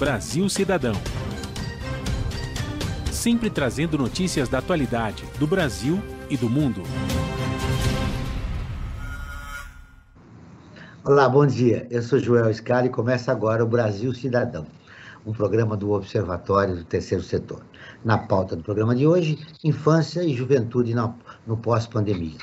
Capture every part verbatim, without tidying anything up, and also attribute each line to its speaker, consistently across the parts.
Speaker 1: Brasil Cidadão. Sempre trazendo notícias da atualidade, do Brasil e do mundo.
Speaker 2: Olá, bom dia. Eu sou Joel Scala e começa agora o Brasil Cidadão, um programa do Observatório do Terceiro Setor. Na pauta do programa de hoje, infância e juventude no pós-pandemia.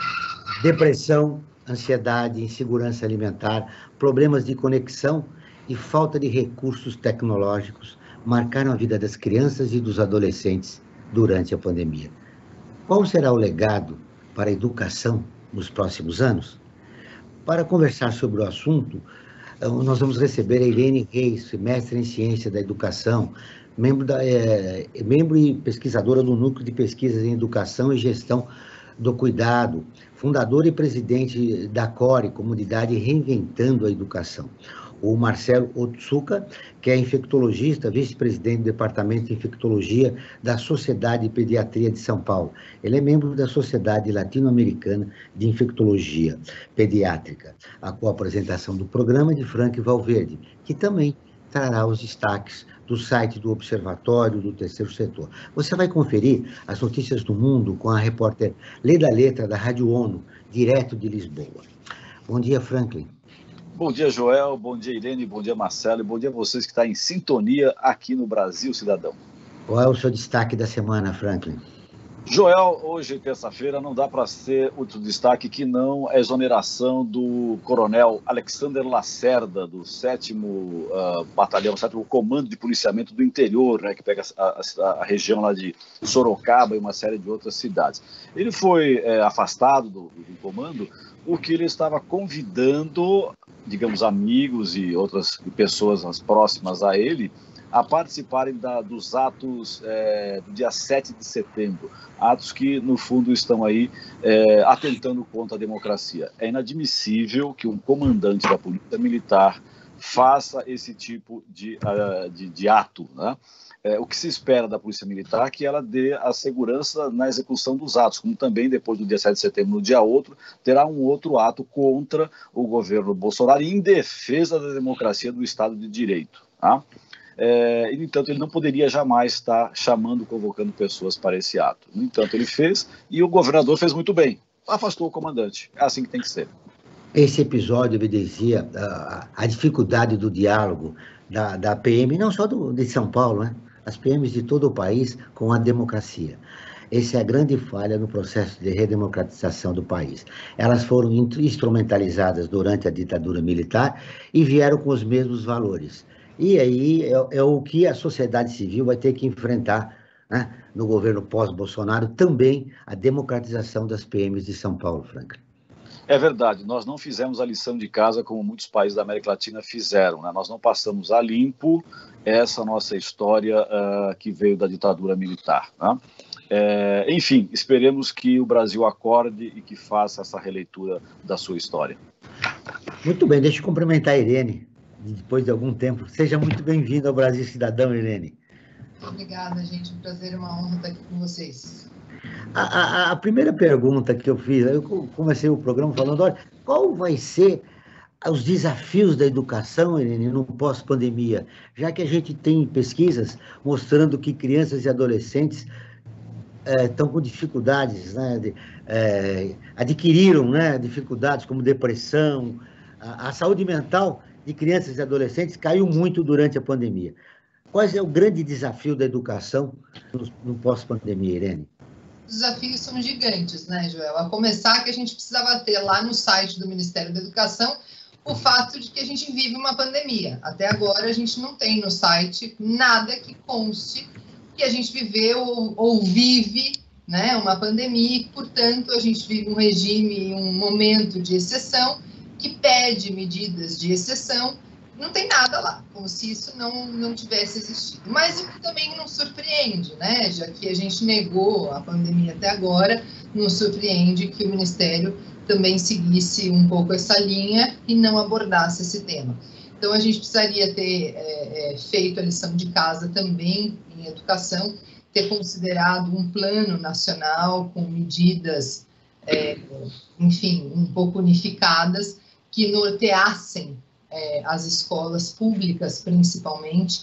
Speaker 2: Depressão, ansiedade, insegurança alimentar, problemas de conexão e falta de recursos tecnológicos marcaram a vida das crianças e dos adolescentes durante a pandemia. Qual será o legado para a educação nos próximos anos? Para conversar sobre o assunto, nós vamos receber a Irene Reis, mestre em Ciência da Educação, membro, da, é, membro e pesquisadora do Núcleo de Pesquisas em Educação e Gestão do Cuidado, fundadora e presidente da CORE, Comunidade Reinventando a Educação. O Marcelo Otsuka, que é infectologista, vice-presidente do Departamento de Infectologia da Sociedade de Pediatria de São Paulo. Ele é membro da Sociedade Latino-Americana de Infectologia Pediátrica. A co-apresentação do programa de Frank Valverde, que também trará os destaques do site do Observatório do Terceiro Setor. Você vai conferir as notícias do mundo com a repórter Leda Letra, da Rádio ONU, direto de Lisboa. Bom dia, Franklin.
Speaker 3: Bom dia, Joel, bom dia, Irene, bom dia, Marcelo, e bom dia a vocês que estão em sintonia aqui no Brasil Cidadão.
Speaker 2: Qual é o seu destaque da semana, Franklin?
Speaker 3: Joel, hoje, terça-feira, não dá para ser outro destaque que não a exoneração do coronel Alexander Lacerda, do sétimo uh, Batalhão, sétimo Comando de Policiamento do Interior, né, que pega a, a, a região lá de Sorocaba e uma série de outras cidades. Ele foi é, afastado do, do comando porque ele estava convidando, digamos, amigos e outras pessoas próximas a ele a participarem da, dos atos é, do dia sete de setembro, atos que, no fundo, estão aí é, atentando contra a democracia. É inadmissível que um comandante da Polícia Militar faça esse tipo de, uh, de, de ato, né? É, o que se espera da Polícia Militar é que ela dê a segurança na execução dos atos, como também depois do dia sete de setembro, no dia outro, terá um outro ato contra o governo Bolsonaro em defesa da democracia do Estado de Direito. Tá? É, e, no entanto, ele não poderia jamais estar chamando, convocando pessoas para esse ato. No entanto, ele fez e o governador fez muito bem, afastou o comandante. É assim que tem que ser.
Speaker 2: Esse episódio evidencia a, a dificuldade do diálogo da, da P M, não só do, de São Paulo, né? As P Ms de todo o país com a democracia. Essa é a grande falha no processo de redemocratização do país. Elas foram instrumentalizadas durante a ditadura militar e vieram com os mesmos valores. E aí é, é o que a sociedade civil vai ter que enfrentar, né, no governo pós-Bolsonaro, também a democratização das P Ms de São Paulo, Franklin.
Speaker 3: É verdade, nós não fizemos a lição de casa como muitos países da América Latina fizeram, né? Nós não passamos a limpo essa nossa história uh, que veio da ditadura militar, né? É, enfim, esperemos que o Brasil acorde e que faça essa releitura da sua história.
Speaker 2: Muito bem, deixa eu cumprimentar a Irene, depois de algum tempo. Seja muito bem-vindo ao Brasil Cidadão, Irene.
Speaker 4: Obrigada, gente, um prazer e uma honra estar aqui com vocês.
Speaker 2: A, a, a primeira pergunta que eu fiz, eu comecei o programa falando, olha, qual vai ser os desafios da educação, Irene, no pós-pandemia? Já que a gente tem pesquisas mostrando que crianças e adolescentes é, estão com dificuldades, né, de, é, adquiriram, né, dificuldades como depressão, a, a saúde mental de crianças e adolescentes caiu muito durante a pandemia. Qual é o grande desafio da educação no, no pós-pandemia, Irene?
Speaker 4: Os desafios são gigantes, né, Joel? A começar que a gente precisava ter lá no site do Ministério da Educação o fato de que a gente vive uma pandemia. Até agora a gente não tem no site nada que conste que a gente viveu ou, ou vive, né, uma pandemia e, portanto, a gente vive um regime, um momento de exceção que pede medidas de exceção. Não tem nada lá, como se isso não, não tivesse existido. Mas o que também não surpreende, né? Já que a gente negou a pandemia até agora, não surpreende que o Ministério também seguisse um pouco essa linha e não abordasse esse tema. Então, a gente precisaria ter é, é, feito a lição de casa também em educação, ter considerado um plano nacional com medidas, é, enfim, um pouco unificadas, que norteassem É, as escolas públicas, principalmente,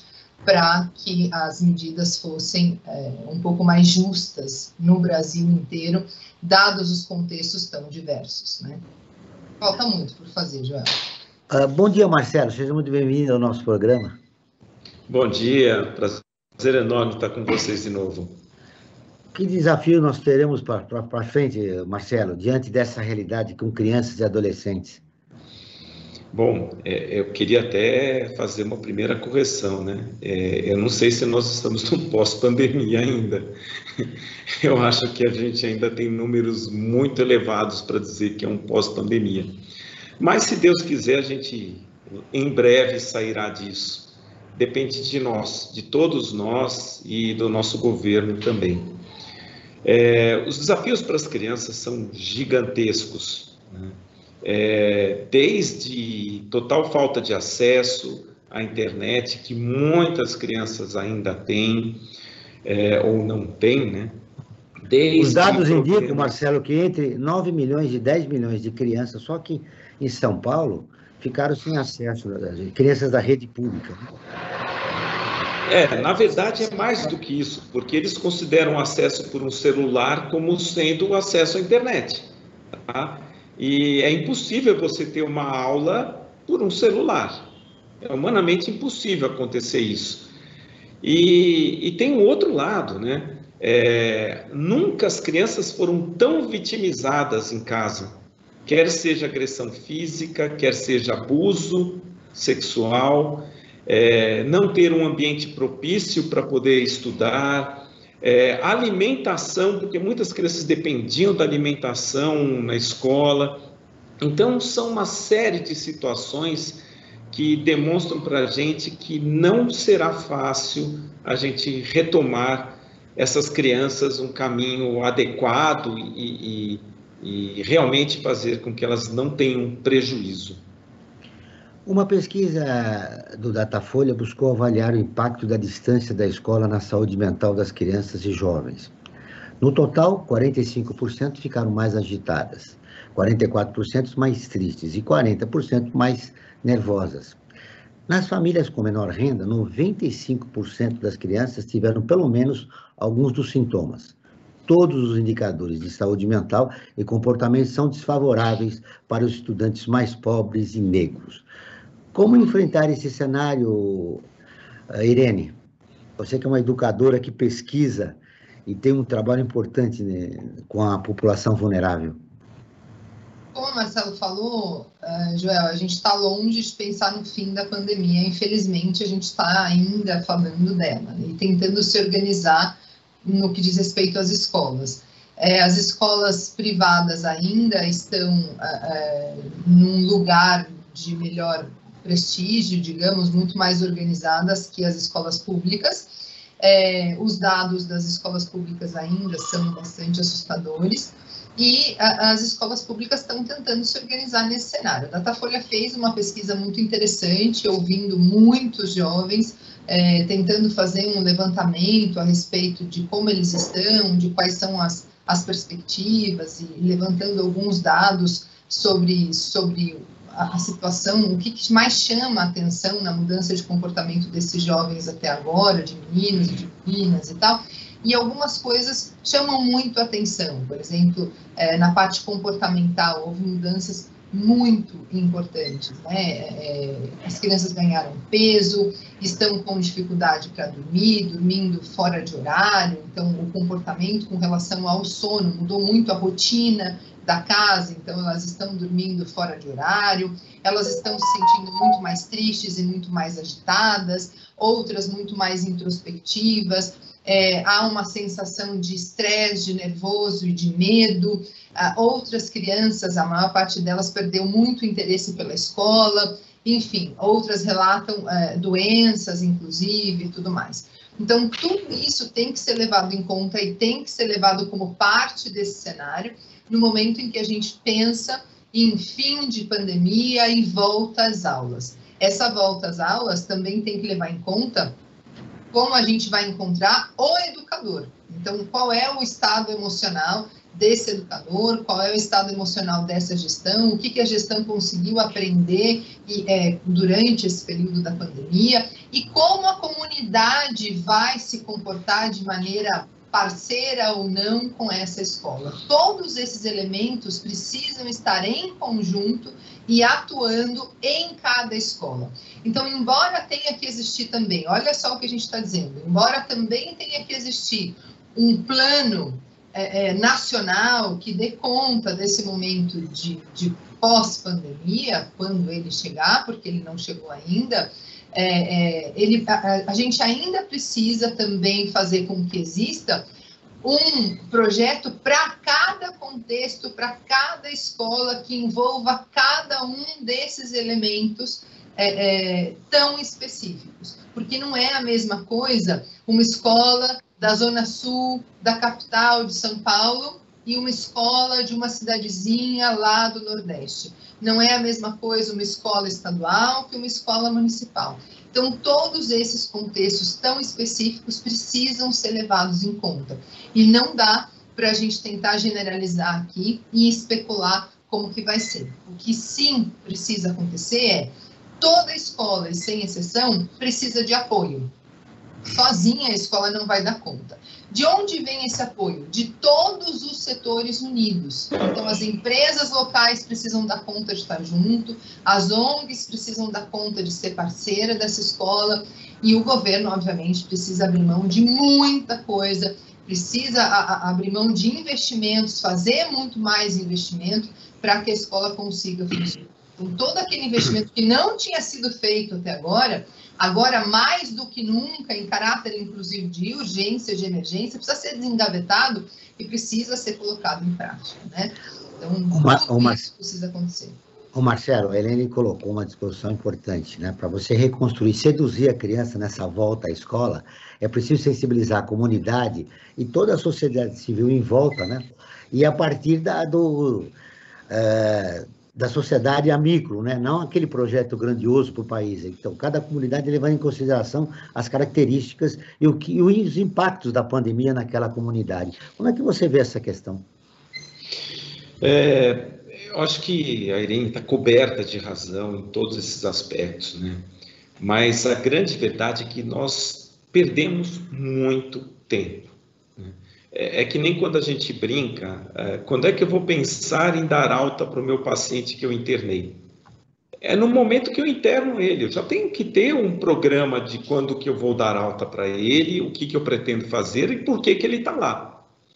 Speaker 4: para que as medidas fossem é, um pouco mais justas no Brasil inteiro, dados os contextos tão diversos, né? Falta muito por fazer, Joel.
Speaker 2: Uh, bom dia, Marcelo. Seja muito bem-vindo ao nosso programa.
Speaker 5: Bom dia. Prazer enorme estar com vocês de novo.
Speaker 2: Que desafio nós teremos para frente, Marcelo, diante dessa realidade com crianças e adolescentes?
Speaker 5: Bom, é, eu queria até fazer uma primeira correção, né? É, eu não sei se nós estamos no pós-pandemia ainda. Eu acho que a gente ainda tem números muito elevados para dizer que é um pós-pandemia. Mas, se Deus quiser, a gente em breve sairá disso. Depende de nós, de todos nós e do nosso governo também. É, os desafios para as crianças são gigantescos, né? É, desde total falta de acesso à internet, que muitas crianças ainda têm, é, ou não têm, né? Desde
Speaker 2: Os dados
Speaker 5: problemas...
Speaker 2: indicam, Marcelo, que entre nove milhões e dez milhões de crianças, só que em São Paulo, ficaram sem acesso, crianças da rede pública.
Speaker 5: É, na verdade é mais do que isso, porque eles consideram o acesso por um celular como sendo o acesso à internet, tá? E é impossível você ter uma aula por um celular. É humanamente impossível acontecer isso. E, e tem um outro lado, né? É, nunca as crianças foram tão vitimizadas em casa, quer seja agressão física, quer seja abuso sexual, é, não ter um ambiente propício para poder estudar, é, alimentação, porque muitas crianças dependiam da alimentação na escola. Então, são uma série de situações que demonstram para a gente que não será fácil a gente retomar essas crianças um caminho adequado e, e, e realmente fazer com que elas não tenham prejuízo.
Speaker 2: Uma pesquisa do Datafolha buscou avaliar o impacto da distância da escola na saúde mental das crianças e jovens. No total, quarenta e cinco por cento ficaram mais agitadas, quarenta e quatro por cento mais tristes e quarenta por cento mais nervosas. Nas famílias com menor renda, noventa e cinco por cento das crianças tiveram pelo menos alguns dos sintomas. Todos os indicadores de saúde mental e comportamento são desfavoráveis para os estudantes mais pobres e negros. Como enfrentar esse cenário, Irene? Você que é uma educadora que pesquisa e tem um trabalho importante, né, com a população vulnerável.
Speaker 4: Como o Marcelo falou, uh, Joel, a gente está longe de pensar no fim da pandemia. Infelizmente, a gente está ainda falando dela e tentando se organizar no que diz respeito às escolas. É, as escolas privadas ainda estão uh, uh, num lugar de melhor prestígio, digamos, muito mais organizadas que as escolas públicas. É, os dados das escolas públicas ainda são bastante assustadores e a, as escolas públicas estão tentando se organizar nesse cenário. A Datafolha fez uma pesquisa muito interessante, ouvindo muitos jovens, é, tentando fazer um levantamento a respeito de como eles estão, de quais são as, as perspectivas e levantando alguns dados sobre, sobre a situação, o que mais chama a atenção na mudança de comportamento desses jovens até agora, de meninos e de meninas e tal, e algumas coisas chamam muito a atenção. Por exemplo, é, na parte comportamental, houve mudanças muito importantes, né? É, as crianças ganharam peso, estão com dificuldade para dormir, dormindo fora de horário, então o comportamento com relação ao sono mudou muito, a rotina da casa, então elas estão dormindo fora de horário, elas estão se sentindo muito mais tristes e muito mais agitadas, outras muito mais introspectivas, é, há uma sensação de estresse, de nervoso e de medo, ah, outras crianças, a maior parte delas perdeu muito interesse pela escola, enfim, outras relatam é, doenças, inclusive, e tudo mais. Então, tudo isso tem que ser levado em conta e tem que ser levado como parte desse cenário, no momento em que a gente pensa em fim de pandemia e volta às aulas. Essa volta às aulas também tem que levar em conta como a gente vai encontrar o educador. Então, qual é o estado emocional desse educador, qual é o estado emocional dessa gestão, o que, que a gestão conseguiu aprender e, é, durante esse período da pandemia, e como a comunidade vai se comportar de maneira parceira ou não com essa escola. Todos esses elementos precisam estar em conjunto e atuando em cada escola. Então, embora tenha que existir também, olha só o que a gente está dizendo, embora também tenha que existir um plano é, é, nacional que dê conta desse momento de, de pós-pandemia, quando ele chegar, porque ele não chegou ainda, É, é, ele, a, a gente ainda precisa também fazer com que exista um projeto para cada contexto, para cada escola, que envolva cada um desses elementos é, é, tão específicos. Porque não é a mesma coisa uma escola da Zona Sul, da capital de São Paulo, e uma escola de uma cidadezinha lá do Nordeste. Não é a mesma coisa uma escola estadual que uma escola municipal. Então, todos esses contextos tão específicos precisam ser levados em conta. E não dá para a gente tentar generalizar aqui e especular como que vai ser. O que sim precisa acontecer é, toda escola, e sem exceção, precisa de apoio. Sozinha a escola não vai dar conta. De onde vem esse apoio? De todos os setores unidos. Então, as empresas locais precisam dar conta de estar junto, as O N Gs precisam dar conta de ser parceira dessa escola, e o governo, obviamente, precisa abrir mão de muita coisa, precisa a, a, abrir mão de investimentos, fazer muito mais investimento para que a escola consiga funcionar. Então, todo aquele investimento que não tinha sido feito até agora, agora mais do que nunca, em caráter inclusive de urgência, de emergência, precisa ser desengavetado e precisa ser colocado em prática, né? Então,
Speaker 2: uma,
Speaker 4: tudo
Speaker 2: uma,
Speaker 4: isso precisa acontecer.
Speaker 2: O Marcelo, a Helene colocou uma disposição importante, né? Para você reconstruir, seduzir a criança nessa volta à escola, é preciso sensibilizar a comunidade e toda a sociedade civil em volta, né? E a partir da, do, é, da sociedade a micro, né? Não aquele projeto grandioso para o país. Então, cada comunidade levando em consideração as características e, o que, e os impactos da pandemia naquela comunidade. Como é que você vê essa questão?
Speaker 5: É... Eu acho que a Irene está coberta de razão em todos esses aspectos, né? Mas a grande verdade é que nós perdemos muito tempo, né? É, é que nem quando a gente brinca, é, quando é que eu vou pensar em dar alta para o meu paciente que eu internei? É no momento que eu interno ele, eu já tenho que ter um programa de quando que eu vou dar alta para ele, o que, que eu pretendo fazer e por que, que ele está lá.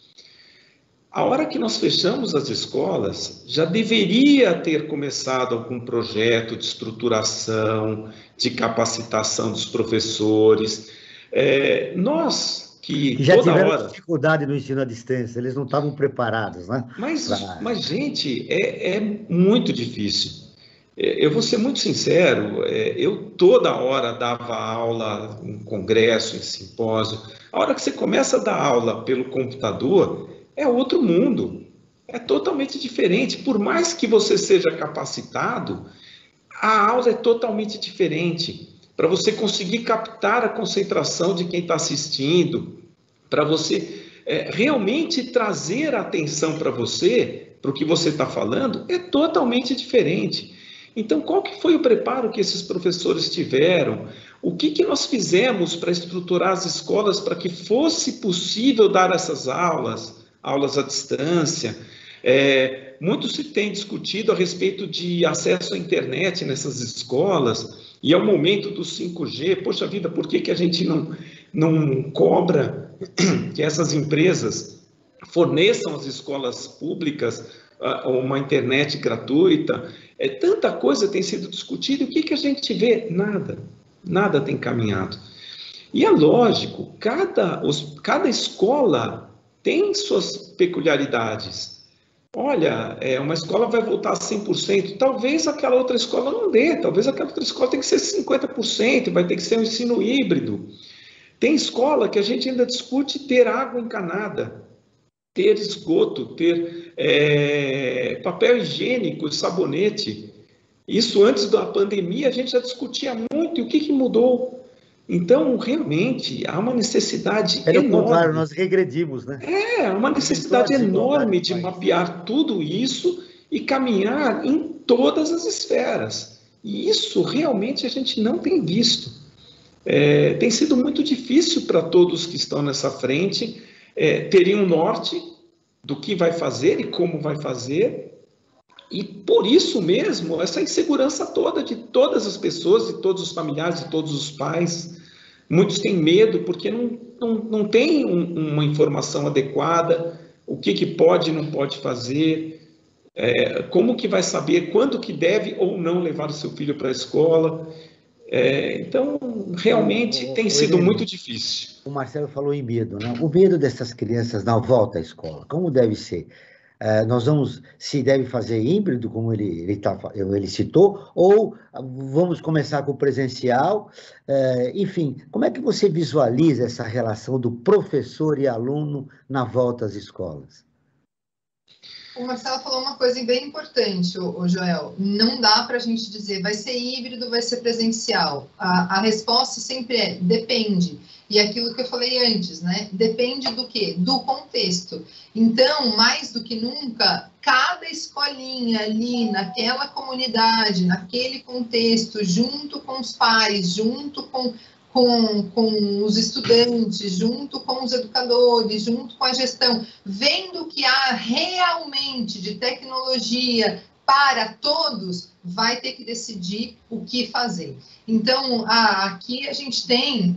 Speaker 5: A hora que nós fechamos as escolas, já deveria ter começado algum projeto de estruturação, de capacitação dos professores. É, nós que
Speaker 2: já
Speaker 5: toda
Speaker 2: tiveram
Speaker 5: hora...
Speaker 2: dificuldade no ensino à distância, eles não estavam preparados, né?
Speaker 5: Mas,
Speaker 2: pra...
Speaker 5: mas gente, é, é muito difícil. É, eu vou ser muito sincero, é, eu toda hora dava aula em congresso, em simpósio. A hora que você começa a dar aula pelo computador... é outro mundo, é totalmente diferente. Por mais que você seja capacitado, a aula é totalmente diferente. Para você conseguir captar a concentração de quem está assistindo, para você é, realmente trazer a atenção para você, para o que você está falando, é totalmente diferente. Então, qual que foi o preparo que esses professores tiveram? O que, que nós fizemos para estruturar as escolas para que fosse possível dar essas aulas? Aulas à distância, é, muito se tem discutido a respeito de acesso à internet nessas escolas, e é o momento do cinco G, poxa vida, por que, que a gente não, não cobra que essas empresas forneçam às escolas públicas uh, uma internet gratuita? É, tanta coisa tem sido discutida, e o que, que a gente vê? Nada, nada tem caminhado. E é lógico, cada, os, cada escola tem suas peculiaridades. Olha, é, uma escola vai voltar a cem por cento, talvez aquela outra escola não dê, talvez aquela outra escola tenha que ser cinquenta por cento, vai ter que ser um ensino híbrido. Tem escola que a gente ainda discute ter água encanada, ter esgoto, ter é, papel higiênico, sabonete. Isso antes da pandemia a gente já discutia muito, e o que, que mudou? Então, realmente, há uma necessidade
Speaker 2: Pelo
Speaker 5: enorme.
Speaker 2: contrário, nós regredimos, né?
Speaker 5: É, uma necessidade enorme de mapear tudo isso e caminhar em todas as esferas. E isso realmente a gente não tem visto. É, tem sido muito difícil para todos que estão nessa frente é, terem um norte do que vai fazer e como vai fazer. E por isso mesmo, essa insegurança toda de todas as pessoas, de todos os familiares, de todos os pais. Muitos têm medo porque não, não, não tem um, uma informação adequada, o que, que pode e não pode fazer, é, como que vai saber quando que deve ou não levar o seu filho para a escola. É, então, realmente o, o, tem sido o, muito difícil.
Speaker 2: O Marcelo falou em medo, né? O medo dessas crianças na volta à escola, como deve ser? Uh, nós vamos, se deve fazer híbrido, como ele, ele, tá, ele citou, ou vamos começar com o presencial, uh, enfim, como é que você visualiza essa relação do professor e aluno na volta às escolas?
Speaker 4: O Marcelo falou uma coisa bem importante, o Joel, não dá para a gente dizer vai ser híbrido, vai ser presencial, a, a resposta sempre é depende. E aquilo que eu falei antes, né? Depende do quê? Do contexto. Então, mais do que nunca, cada escolinha ali, naquela comunidade, naquele contexto, junto com os pais, junto com, com, com os estudantes, junto com os educadores, junto com a gestão, vendo o que há realmente de tecnologia para todos, vai ter que decidir o que fazer. Então, a, aqui a gente tem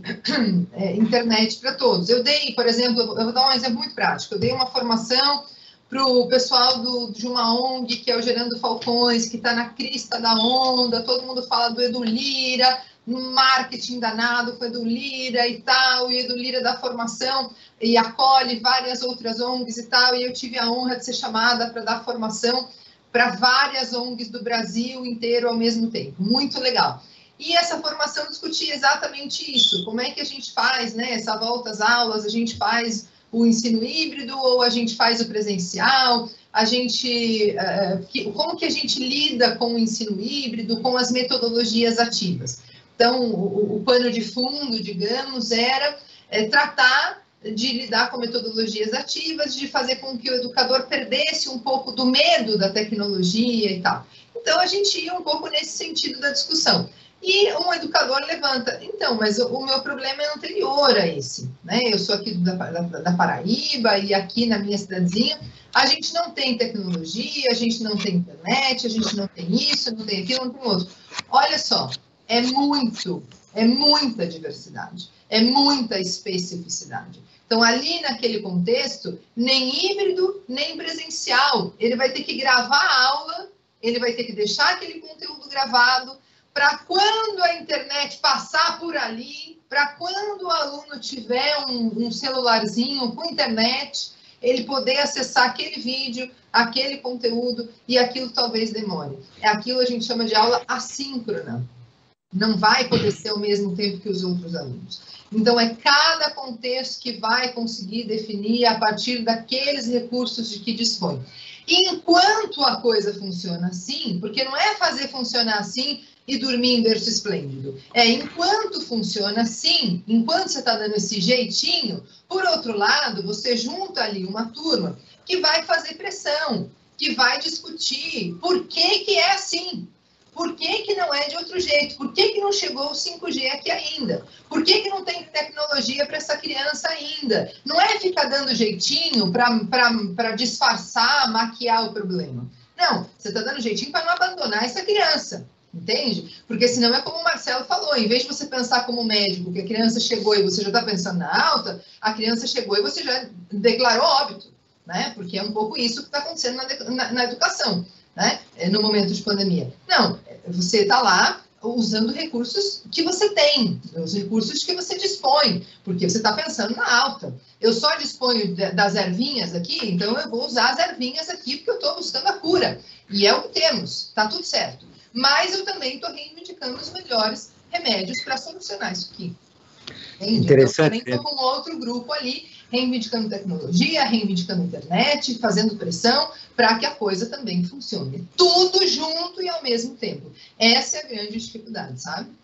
Speaker 4: é, internet para todos. Eu dei, por exemplo, eu vou dar um exemplo muito prático, eu dei uma formação para o pessoal do, de uma O N G, que é o Gerando Falcões, que está na crista da onda, todo mundo fala do Edu Lira, no marketing danado foi Edu Lira e tal, e Edu Lira da formação, e acolhe várias outras O N Gs e tal, e eu tive a honra de ser chamada para dar formação para várias O N Gs do Brasil inteiro ao mesmo tempo. Muito legal. E essa formação discutia exatamente isso. Como é que a gente faz, né, essa volta às aulas? A gente faz o ensino híbrido ou a gente faz o presencial? A gente, uh, que, como que a gente lida com o ensino híbrido, com as metodologias ativas? Então, o, o pano de fundo, digamos, era é, tratar de lidar com metodologias ativas, de fazer com que o educador perdesse um pouco do medo da tecnologia e tal. Então, a gente ia um pouco nesse sentido da discussão. E um educador levanta, então, mas o, o meu problema é anterior a esse, né? Eu sou aqui da, da, da Paraíba e aqui na minha cidadezinha, a gente não tem tecnologia, a gente não tem internet, a gente não tem isso, não tem aquilo, não tem outro. Olha só, é muito, é muita diversidade, é muita especificidade. Então, ali naquele contexto, nem híbrido, nem presencial. Ele vai ter que gravar a aula, ele vai ter que deixar aquele conteúdo gravado, para quando a internet passar por ali, para quando o aluno tiver um, um celularzinho com internet, ele poder acessar aquele vídeo, aquele conteúdo, e aquilo talvez demore. É aquilo que a gente chama de aula assíncrona. Não vai poder ser ao mesmo tempo que os outros alunos. Então, é cada contexto que vai conseguir definir a partir daqueles recursos de que dispõe. E enquanto a coisa funciona assim, porque não é fazer funcionar assim e dormir em berço esplêndido, é enquanto funciona assim, enquanto você está dando esse jeitinho, por outro lado, você junta ali uma turma que vai fazer pressão, que vai discutir por que que é assim. Por que que não é de outro jeito? Por que que não chegou o cinco G aqui ainda? Por que que não tem tecnologia para essa criança ainda? Não é ficar dando jeitinho para disfarçar, maquiar o problema. Não, você está dando jeitinho para não abandonar essa criança, entende? Porque senão é como o Marcelo falou, em vez de você pensar como médico que a criança chegou e você já está pensando na alta, a criança chegou e você já declarou óbito, né? Porque é um pouco isso que está acontecendo na, na, na educação. Né? No momento de pandemia. Não, você está lá usando recursos que você tem, os recursos que você dispõe, porque você está pensando na alta. Eu só disponho das ervinhas aqui, então eu vou usar as ervinhas aqui porque eu estou buscando a cura. E é o que temos, está tudo certo. Mas eu também estou reivindicando os melhores remédios para solucionar isso aqui. Entende?
Speaker 2: Interessante.
Speaker 4: Então, também estou com outro grupo ali, reivindicando tecnologia, reivindicando internet, fazendo pressão para que a coisa também funcione. Tudo junto e ao mesmo tempo. Essa é a grande dificuldade, sabe?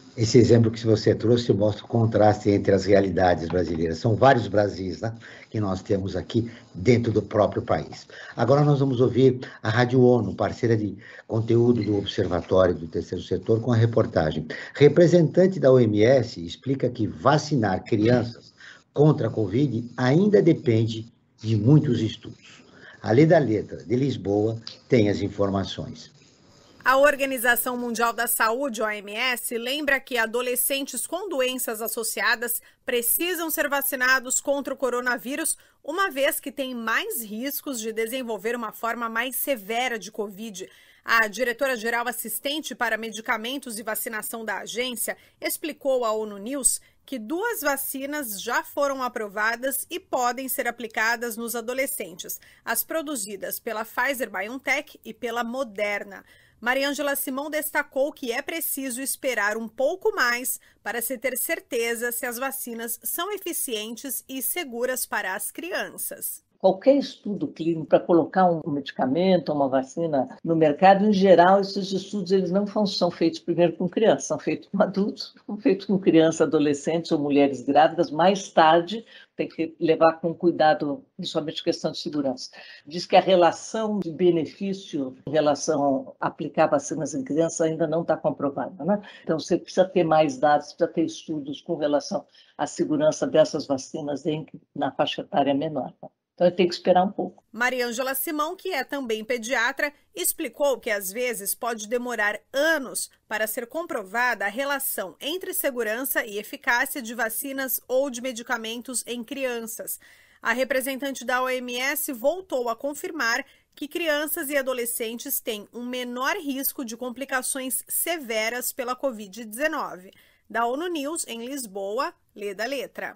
Speaker 2: Esse exemplo que você trouxe mostra o contraste entre as realidades brasileiras. São vários Brasis, né, que nós temos aqui dentro do próprio país. Agora nós vamos ouvir a Rádio ONU, parceira de conteúdo do Observatório do Terceiro Setor, com a reportagem. Representante da O M S explica que vacinar crianças contra a Covid ainda depende de muitos estudos. A Lê da Letra, de Lisboa, tem as informações.
Speaker 6: A Organização Mundial da Saúde, O M S, lembra que adolescentes com doenças associadas precisam ser vacinados contra o coronavírus, uma vez que têm mais riscos de desenvolver uma forma mais severa de Covid. A diretora-geral assistente para medicamentos e vacinação da agência explicou à ONU News que duas vacinas já foram aprovadas e podem ser aplicadas nos adolescentes, as produzidas pela Pfizer-BioNTech e pela Moderna. Mariângela Simão destacou que é preciso esperar um pouco mais para se ter certeza se as vacinas são eficientes e seguras para as crianças.
Speaker 7: Qualquer estudo clínico para colocar um medicamento, uma vacina no mercado, em geral, esses estudos eles não são feitos primeiro com crianças, são feitos com adultos, são feitos com crianças, adolescentes ou mulheres grávidas. Mais tarde, tem que levar com cuidado, principalmente questão de segurança. Diz que a relação de benefício em relação a aplicar vacinas em crianças ainda não está comprovada, né? Então, você precisa ter mais dados, precisa ter estudos com relação à segurança dessas vacinas em, na faixa etária menor, né? Então, tem que esperar um pouco.
Speaker 6: Mariângela Simão, que é também pediatra, explicou que às vezes pode demorar anos para ser comprovada a relação entre segurança e eficácia de vacinas ou de medicamentos em crianças. A representante da O M S voltou a confirmar que crianças e adolescentes têm um menor risco de complicações severas pela covid dezenove. Da ONU News, em Lisboa, Lê da Letra.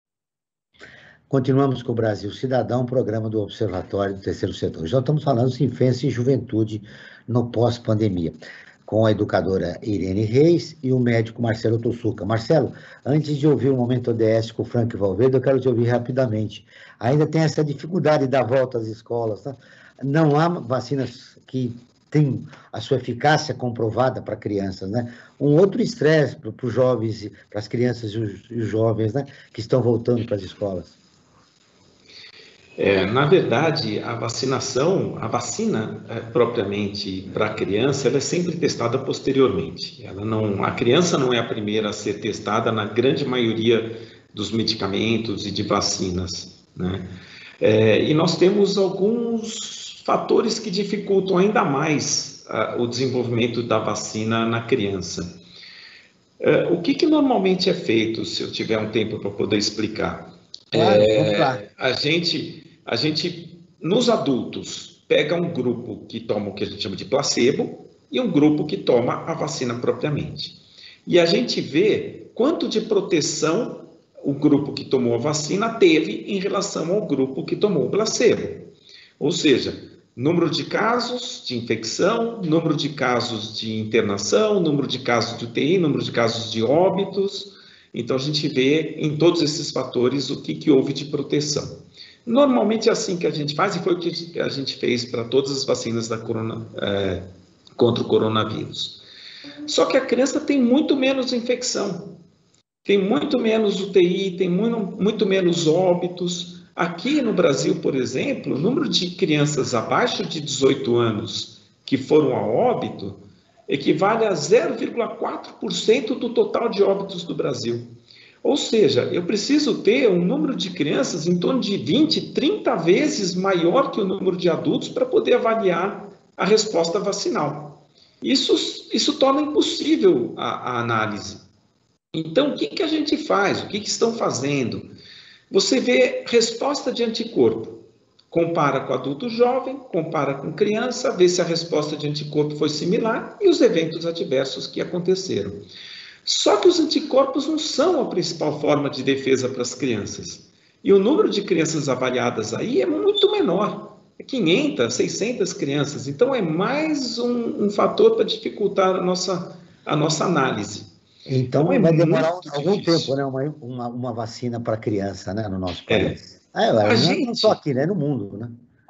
Speaker 2: Continuamos com o Brasil Cidadão, programa do Observatório do Terceiro Setor. Já estamos falando de infância e juventude no pós-pandemia, com a educadora Irene Reis e o médico Marcelo Tossuca. Marcelo, antes de ouvir o Momento O D S com o Frank Valverde, eu quero te ouvir rapidamente. Ainda tem essa dificuldade da volta às escolas, tá? Não há vacinas que têm a sua eficácia comprovada para crianças, né? Um outro estresse para os jovens, para as crianças e os, e os jovens, né, que estão voltando para as escolas.
Speaker 5: É, na verdade, a vacinação, a vacina é, propriamente para a criança, ela é sempre testada posteriormente. Ela não, a criança não é a primeira a ser testada na grande maioria dos medicamentos e de vacinas, né? É, e nós temos alguns fatores que dificultam ainda mais a, o desenvolvimento da vacina na criança. É, o que, que normalmente é feito, se eu tiver um tempo para poder explicar?
Speaker 2: Claro,
Speaker 5: é, a gente, a gente, nos adultos, pega um grupo que toma o que a gente chama de placebo e um grupo que toma a vacina propriamente. E a gente vê quanto de proteção o grupo que tomou a vacina teve em relação ao grupo que tomou o placebo. Ou seja, número de casos de infecção, número de casos de internação, número de casos de U T I, número de casos de óbitos. Então, a gente vê em todos esses fatores o que, que houve de proteção. Normalmente é assim que a gente faz, e foi o que a gente fez para todas as vacinas da corona, é, contra o coronavírus. Só que a criança tem muito menos infecção, tem muito menos U T I, tem muito, muito menos óbitos. Aqui no Brasil, por exemplo, o número de crianças abaixo de dezoito anos que foram a óbito equivale a zero vírgula quatro por cento do total de óbitos do Brasil. Ou seja, eu preciso ter um número de crianças em torno de vinte, trinta vezes maior que o número de adultos para poder avaliar a resposta vacinal. Isso, isso torna impossível a, a análise. Então, o que, que a gente faz? O que, que estão fazendo? Você vê resposta de anticorpo. Compara com adulto jovem, compara com criança, vê se a resposta de anticorpo foi similar e os eventos adversos que aconteceram. Só que os anticorpos não são a principal forma de defesa para as crianças. E o número de crianças avaliadas aí é muito menor. É quinhentas, seiscentas crianças. Então, é mais um, um fator para dificultar a nossa, a nossa análise.
Speaker 2: Então, então é vai demorar algum difícil. tempo, né? Uma, uma, uma vacina para criança, né? No nosso país. É. Ah,
Speaker 5: a
Speaker 2: não,
Speaker 5: gente,
Speaker 2: não só aqui, né? No mundo, né?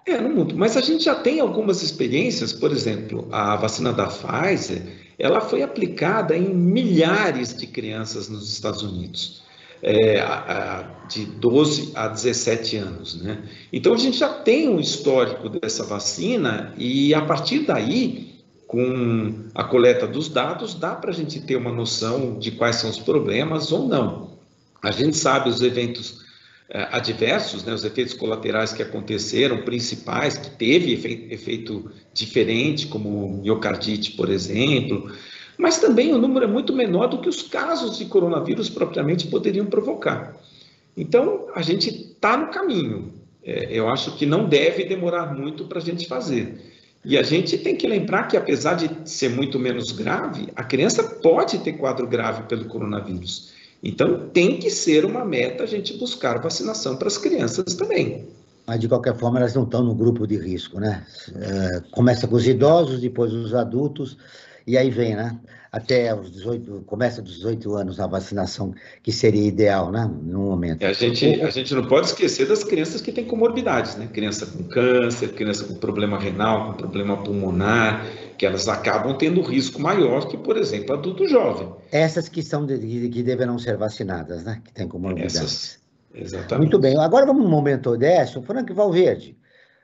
Speaker 5: É, no mundo. Mas a gente já tem algumas experiências, por exemplo, a vacina da Pfizer, ela foi aplicada em milhares de crianças nos Estados Unidos, é, a, a, de doze a dezessete anos, né? Então a gente já tem um histórico dessa vacina e a partir daí, com a coleta dos dados, dá para a gente ter uma noção de quais são os problemas ou não. A gente sabe os eventos adversos, né, os efeitos colaterais que aconteceram, principais, que teve efeito, efeito diferente, como miocardite, por exemplo, mas também o número é muito menor do que os casos de coronavírus propriamente poderiam provocar. Então, a gente está no caminho. É, eu acho que não deve demorar muito para a gente fazer. E a gente tem que lembrar que, apesar de ser muito menos grave, a criança pode ter quadro grave pelo coronavírus. Então, tem que ser uma meta a gente buscar vacinação para as crianças também.
Speaker 2: Mas, de qualquer forma, elas não estão no grupo de risco, né? É, começa com os idosos, depois os adultos, e aí vem, né? Até os dezoito, começa dos dezoito anos a vacinação, que seria ideal, né? No momento.
Speaker 5: É, a, gente, a gente não pode esquecer das crianças que têm comorbidades, né? Criança com câncer, criança com problema renal, com problema pulmonar, que elas acabam tendo risco maior que, por exemplo, adulto jovem.
Speaker 2: Essas que, são de, que deverão ser vacinadas, né? Que têm comorbidades.
Speaker 5: Essas, exatamente.
Speaker 2: Muito bem. Agora vamos no momento décimo. Frank Valverde.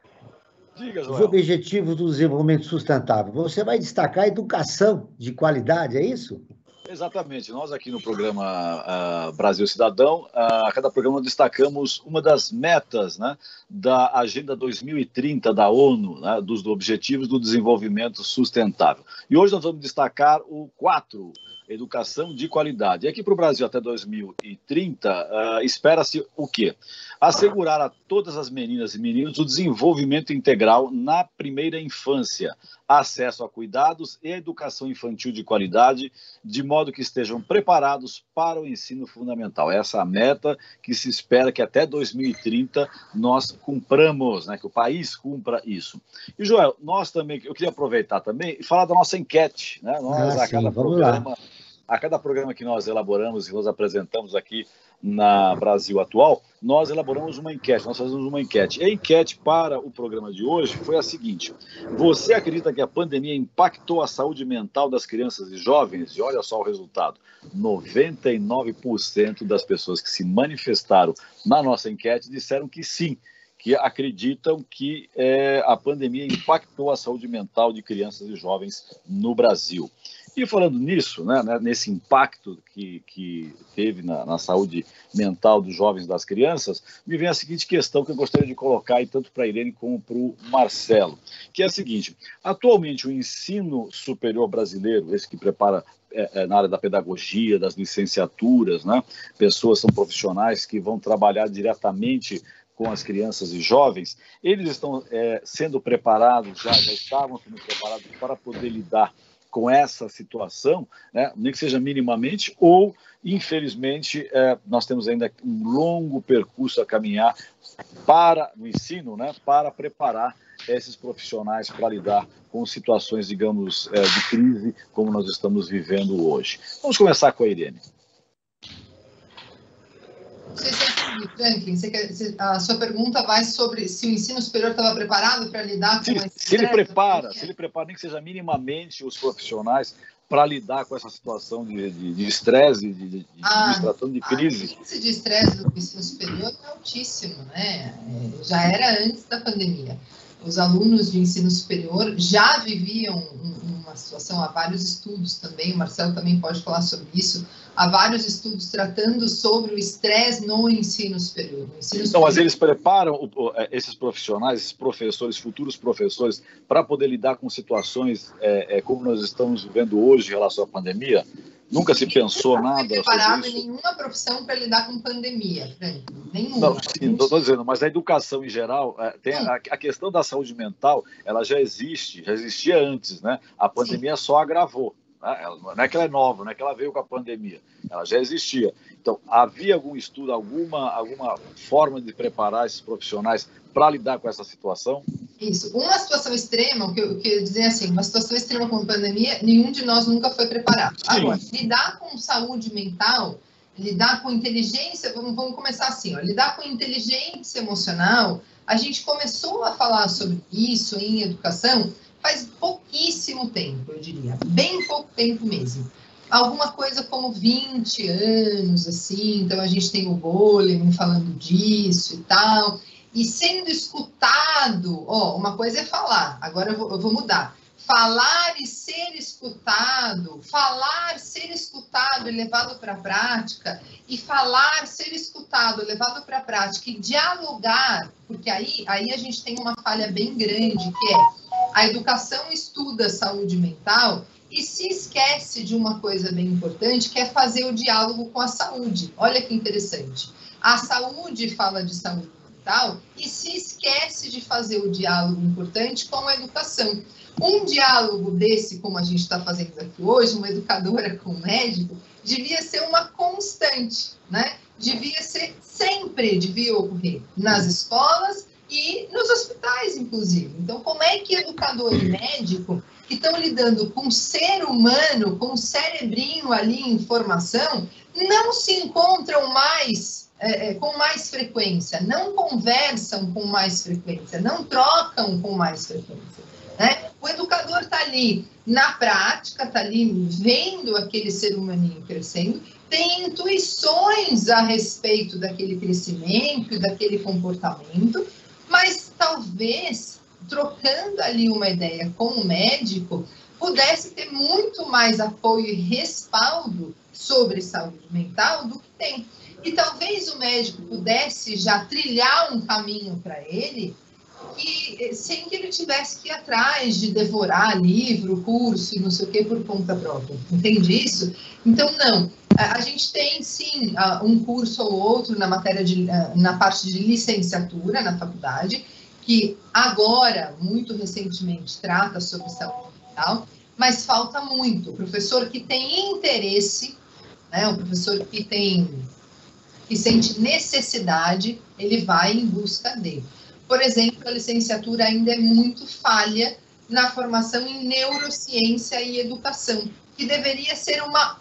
Speaker 3: Diga, Joel.
Speaker 2: Os objetivos do desenvolvimento sustentável. Você vai destacar a educação de qualidade, é isso?
Speaker 3: Exatamente. Nós aqui no programa uh, Brasil Cidadão, uh, a cada programa destacamos uma das metas, né, da Agenda dois mil e trinta da ONU, né, dos Objetivos do Desenvolvimento Sustentável. E hoje nós vamos destacar o quatro, educação de qualidade. E aqui para o Brasil até dois mil e trinta, uh, espera-se o quê? Assegurar a todas as meninas e meninos o desenvolvimento integral na primeira infância, acesso a cuidados e a educação infantil de qualidade, de modo que estejam preparados para o ensino fundamental. Essa é a meta que se espera que até dois mil e trinta nós cumpramos, né, que o país cumpra isso. E, Joel, nós também, eu queria aproveitar também e falar da nossa enquete, né? Nós,
Speaker 2: ah,
Speaker 3: a cada
Speaker 2: sim, vamos
Speaker 3: programa,
Speaker 2: lá.
Speaker 3: a cada programa que nós elaboramos e nós apresentamos aqui na Brasil Atual, nós elaboramos uma enquete, nós fazemos uma enquete. E a enquete para o programa de hoje foi a seguinte: você acredita que a pandemia impactou a saúde mental das crianças e jovens? E olha só o resultado, noventa e nove por cento das pessoas que se manifestaram na nossa enquete disseram que sim, que acreditam que é, a pandemia impactou a saúde mental de crianças e jovens no Brasil. E falando nisso, né, nesse impacto que, que teve na, na saúde mental dos jovens e das crianças, me vem a seguinte questão que eu gostaria de colocar aí, tanto para a Irene como para o Marcelo, que é a seguinte: atualmente o ensino superior brasileiro, esse que prepara é, é, na área da pedagogia, das licenciaturas, né, pessoas são profissionais que vão trabalhar diretamente com as crianças e jovens, eles estão é, sendo preparados, já, já estavam sendo preparados para poder lidar com essa situação, né, nem que seja minimamente, ou, infelizmente, é, nós temos ainda um longo percurso a caminhar para o ensino, né, para preparar esses profissionais para lidar com situações, digamos, é, de crise, como nós estamos vivendo hoje. Vamos começar com a Irene.
Speaker 4: Franklin, você quer, você, a sua pergunta vai sobre se o ensino superior estava preparado para lidar com
Speaker 3: se,
Speaker 4: esse
Speaker 3: se ele prepara, se ele prepara nem que seja minimamente os profissionais para lidar com essa situação de estresse, de, de, de, de
Speaker 4: ah,
Speaker 3: administração de crise.
Speaker 4: O índice de estresse do ensino superior é altíssimo, né? Já era antes da pandemia. Os alunos de ensino superior já viviam uma situação, há vários estudos também, o Marcelo também pode falar sobre isso, há vários estudos tratando sobre o estresse no ensino superior. No ensino
Speaker 3: então,
Speaker 4: superior...
Speaker 3: mas eles preparam esses profissionais, esses professores, futuros professores, para poder lidar com situações é, é, como nós estamos vivendo hoje em relação à pandemia? Nunca se pensou
Speaker 4: não
Speaker 3: nada
Speaker 4: sobre isso? Não preparado em
Speaker 3: isso?
Speaker 4: nenhuma profissão para lidar com pandemia, Frank. Nenhuma.
Speaker 3: Não, sim, estou dizendo, mas a educação em geral, é, tem a, a questão da saúde mental, ela já existe, já existia antes, né? A pandemia sim. só agravou. Né? Ela, não é que ela é nova, não é que ela veio com a pandemia, ela já existia. Então, havia algum estudo, alguma, alguma forma de preparar esses profissionais para lidar com essa situação?
Speaker 4: Isso. Uma situação extrema, o que eu queria dizer assim, uma situação extrema como a pandemia, nenhum de nós nunca foi preparado. Sim. Agora, lidar com saúde mental, lidar com inteligência, vamos, vamos começar assim, ó, lidar com inteligência emocional, A gente começou a falar sobre isso em educação faz pouquíssimo tempo, eu diria, bem pouco tempo mesmo. Alguma coisa como vinte anos, assim, então a gente tem o Goleman falando disso e tal, e sendo escutado, ó, uma coisa é falar, agora eu vou, eu vou mudar. Falar e ser escutado, falar, ser escutado e levado para a prática, e falar, ser escutado, levado para a prática e dialogar, porque aí, aí a gente tem uma falha bem grande, que é a educação estuda saúde mental e se esquece de uma coisa bem importante, que é fazer o diálogo com a saúde. Olha que interessante. A saúde fala de saúde mental e se esquece de fazer o diálogo importante com a educação. Um diálogo desse, como a gente está fazendo aqui hoje, uma educadora com um médico, devia ser uma constante, né? Devia ser sempre, devia ocorrer nas escolas e nos hospitais, inclusive. Então, como é que educador e médico que estão lidando com o ser humano, com o cerebrinho ali em formação, não se encontram mais, é, com mais frequência, não conversam com mais frequência, não trocam com mais frequência, né? O educador está ali na prática, está ali vendo aquele ser humaninho crescendo, tem intuições a respeito daquele crescimento, daquele comportamento, mas talvez, trocando ali uma ideia com o médico, pudesse ter muito mais apoio e respaldo sobre saúde mental do que tem. E talvez o médico pudesse já trilhar um caminho para ele, que, sem que ele tivesse que ir atrás de devorar livro, curso e não sei o que por conta própria. Entende isso? Então, não. A gente tem, sim, um curso ou outro na matéria de, na parte de licenciatura na faculdade, que agora, muito recentemente, trata sobre saúde mental, mas falta muito. O professor que tem interesse, né, o professor que tem, que sente necessidade, ele vai em busca dele. Por exemplo, a licenciatura ainda é muito falha na formação em neurociência e educação, que deveria ser uma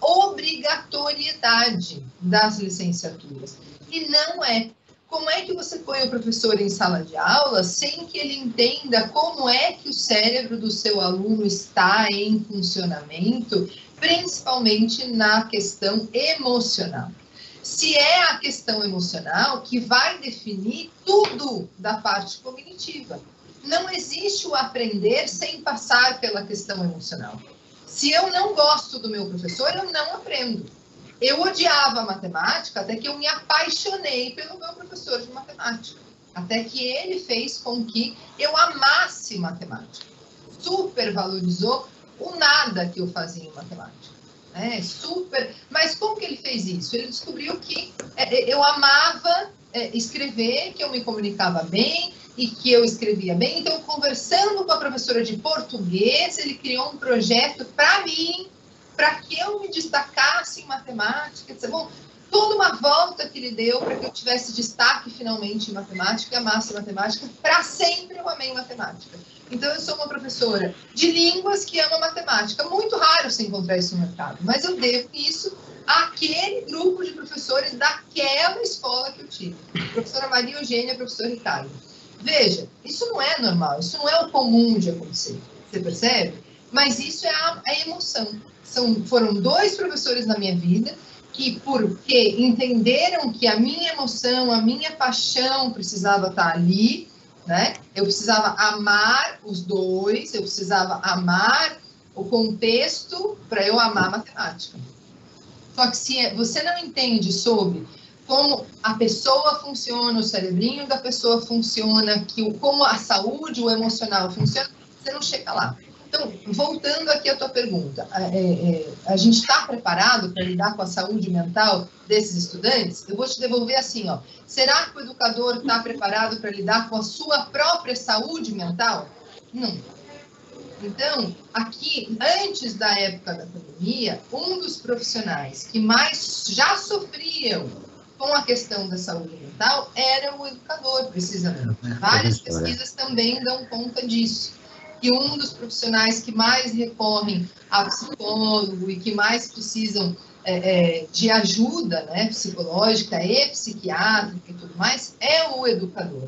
Speaker 4: obrigatoriedade das licenciaturas. E não é. Como é que você põe o professor em sala de aula sem que ele entenda como é que o cérebro do seu aluno está em funcionamento, principalmente na questão emocional? Se é a questão emocional que vai definir tudo da parte cognitiva. Não existe o aprender sem passar pela questão emocional. Se eu não gosto do meu professor, eu não aprendo. Eu odiava matemática até que eu me apaixonei pelo meu professor de matemática. Até que ele fez com que eu amasse matemática. Super valorizou o nada que eu fazia em matemática. É, super. Mas como que ele fez isso? Ele descobriu que é, eu amava é, escrever, que eu me comunicava bem e que eu escrevia bem. Então, conversando com a professora de português, ele criou um projeto para mim, para que eu me destacasse em matemática. Bom, toda uma volta que ele deu para que eu tivesse destaque finalmente em matemática, amasse matemática. Para sempre eu amei matemática. Então, eu sou uma professora de línguas que ama matemática. Muito raro se encontrar isso no mercado, mas eu devo isso àquele grupo de professores daquela escola que eu tive. Professora Maria Eugênia, professor Ricardo. Veja, isso não é normal, isso não é o comum de acontecer, você percebe? Mas isso é a, a emoção. São, foram dois professores na minha vida que, porque entenderam que a minha emoção, a minha paixão precisava estar ali, né? Eu precisava amar os dois, eu precisava amar o contexto para eu amar a matemática. Só que se você não entende sobre como a pessoa funciona, o cerebrinho da pessoa funciona, que, como a saúde, o emocional funciona, você não chega lá. Então, voltando aqui à tua pergunta, é, é, a gente está preparado para lidar com a saúde mental desses estudantes? Eu vou te devolver assim, ó. Será que o educador está preparado para lidar com a sua própria saúde mental? Não. Então, aqui, antes da época da pandemia, um dos profissionais que mais já sofriam com a questão da saúde mental era o educador, precisamente. Várias pesquisas também dão conta disso. Que um dos profissionais que mais recorrem a psicólogo e que mais precisam é, é, de ajuda, né, psicológica e psiquiátrica e tudo mais, é o educador.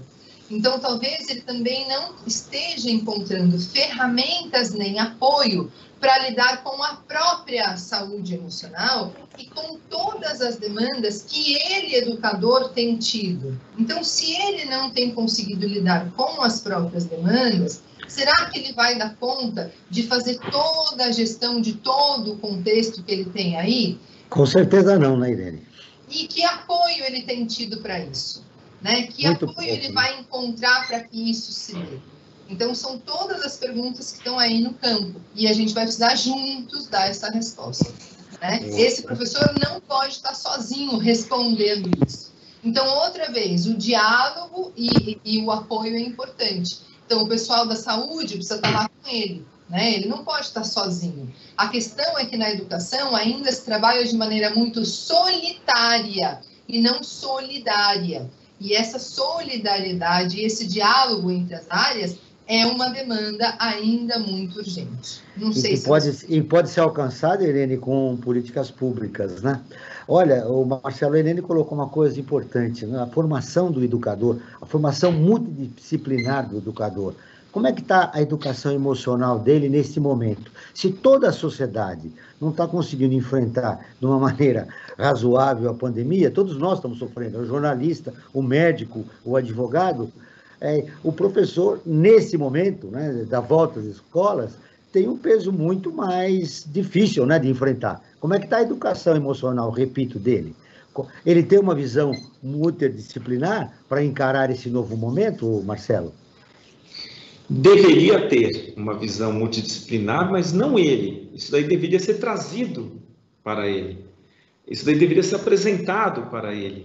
Speaker 4: Então, talvez ele também não esteja encontrando ferramentas nem apoio para lidar com a própria saúde emocional e com todas as demandas que ele, educador, tem tido. Então, se ele não tem conseguido lidar com as próprias demandas, será que ele vai dar conta de fazer toda a gestão de todo o contexto que ele tem aí?
Speaker 2: Com certeza não, né, Irene?
Speaker 4: E que apoio ele tem tido para isso? Né? Que
Speaker 2: Muito
Speaker 4: apoio
Speaker 2: pouco,
Speaker 4: ele
Speaker 2: né?
Speaker 4: vai encontrar para que isso se dê? Então, são todas as perguntas que estão aí no campo. E a gente vai precisar juntos dar essa resposta. Né? Esse professor não pode estar sozinho respondendo isso. Então, outra vez, o diálogo e, e o apoio é importante. Então, o pessoal da saúde precisa estar lá com ele. Né? Ele não pode estar sozinho. A questão é que na educação ainda se trabalha de maneira muito solitária e não solidária. E essa solidariedade, esse diálogo entre as áreas é uma demanda ainda muito urgente. Não sei
Speaker 2: e
Speaker 4: se...
Speaker 2: Pode, você... E pode ser alcançada, Irene, com políticas públicas, né? Olha, o Marcelo Irene colocou uma coisa importante, né? A formação do educador, a formação multidisciplinar do educador. Como é que está a educação emocional dele nesse momento? Se toda a sociedade não está conseguindo enfrentar de uma maneira razoável a pandemia, todos nós estamos sofrendo, o jornalista, o médico, o advogado, é, o professor, nesse momento, né, da volta às escolas, tem um peso muito mais difícil, né, de enfrentar. Como é que está a educação emocional, repito, dele? Ele tem uma visão multidisciplinar para encarar esse novo momento, Marcelo?
Speaker 5: Deveria ter uma visão multidisciplinar, mas não ele. Isso daí deveria ser trazido para ele. Isso daí deveria ser apresentado para ele.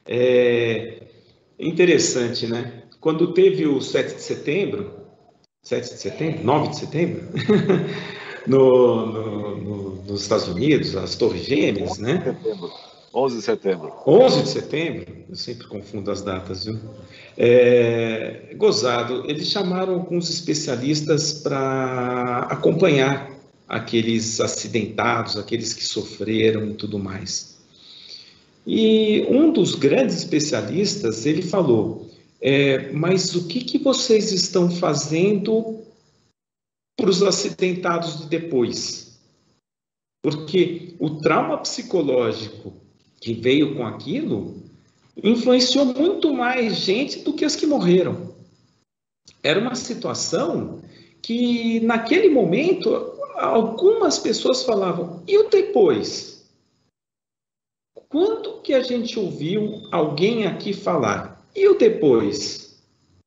Speaker 5: É interessante, né? Quando teve o sete de setembro, sete de setembro, nove de setembro, no, no, no, nos Estados Unidos, as Torres Gêmeas, né?
Speaker 3: onze de setembro.
Speaker 5: onze de setembro, eu sempre confundo as datas, viu? É, gozado, eles chamaram alguns especialistas para acompanhar aqueles acidentados, aqueles que sofreram e tudo mais. E um dos grandes especialistas, ele falou, é, mas o que, que vocês estão fazendo para os acidentados de depois? Porque o trauma psicológico que veio com aquilo, influenciou muito mais gente do que as que morreram. Era uma situação que, naquele momento, algumas pessoas falavam, e o depois? Quando que a gente ouviu alguém aqui falar, e o depois?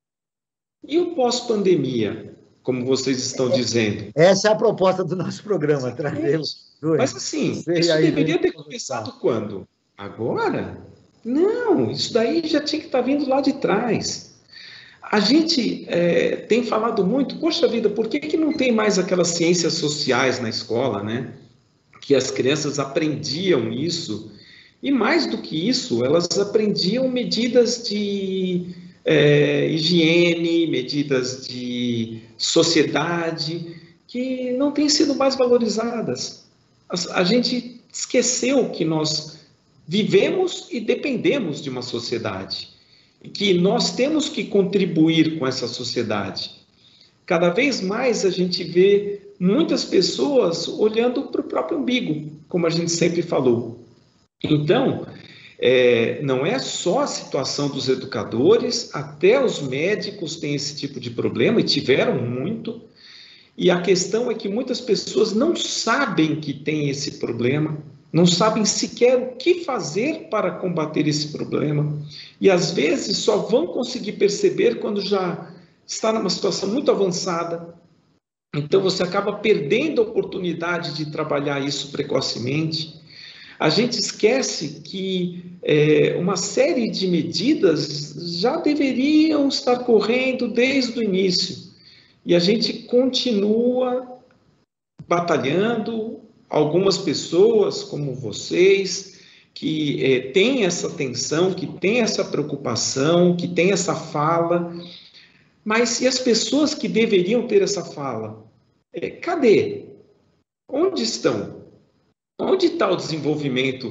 Speaker 5: E o pós-pandemia, como vocês estão dizendo?
Speaker 2: Essa é a proposta do nosso programa, trazemos.
Speaker 5: Mas assim, isso deveria ter começado quando? Agora? Não, isso daí já tinha que estar vindo lá de trás. A gente é, tem falado muito, poxa vida, por que, que não tem mais aquelas ciências sociais na escola, né? Que as crianças aprendiam isso. E mais do que isso, elas aprendiam medidas de é, higiene, medidas de sociedade, que não têm sido mais valorizadas. A, a gente esqueceu que nós vivemos e dependemos de uma sociedade, e que nós temos que contribuir com essa sociedade. Cada vez mais a gente vê muitas pessoas olhando para o próprio umbigo, como a gente sempre falou. Então, é, não é só a situação dos educadores, até os médicos têm esse tipo de problema, e tiveram muito, e a questão é que muitas pessoas não sabem que tem esse problema, não sabem sequer o que fazer para combater esse problema, e às vezes só vão conseguir perceber quando já está numa situação muito avançada. Então você acaba perdendo a oportunidade de trabalhar isso precocemente. A gente esquece que é, uma série de medidas já deveriam estar correndo desde o início, e a gente continua batalhando. Algumas pessoas, como vocês, que é, têm essa atenção, que têm essa preocupação, que têm essa fala, mas e as pessoas que deveriam ter essa fala? É, cadê? Onde estão? Onde está o desenvolvimento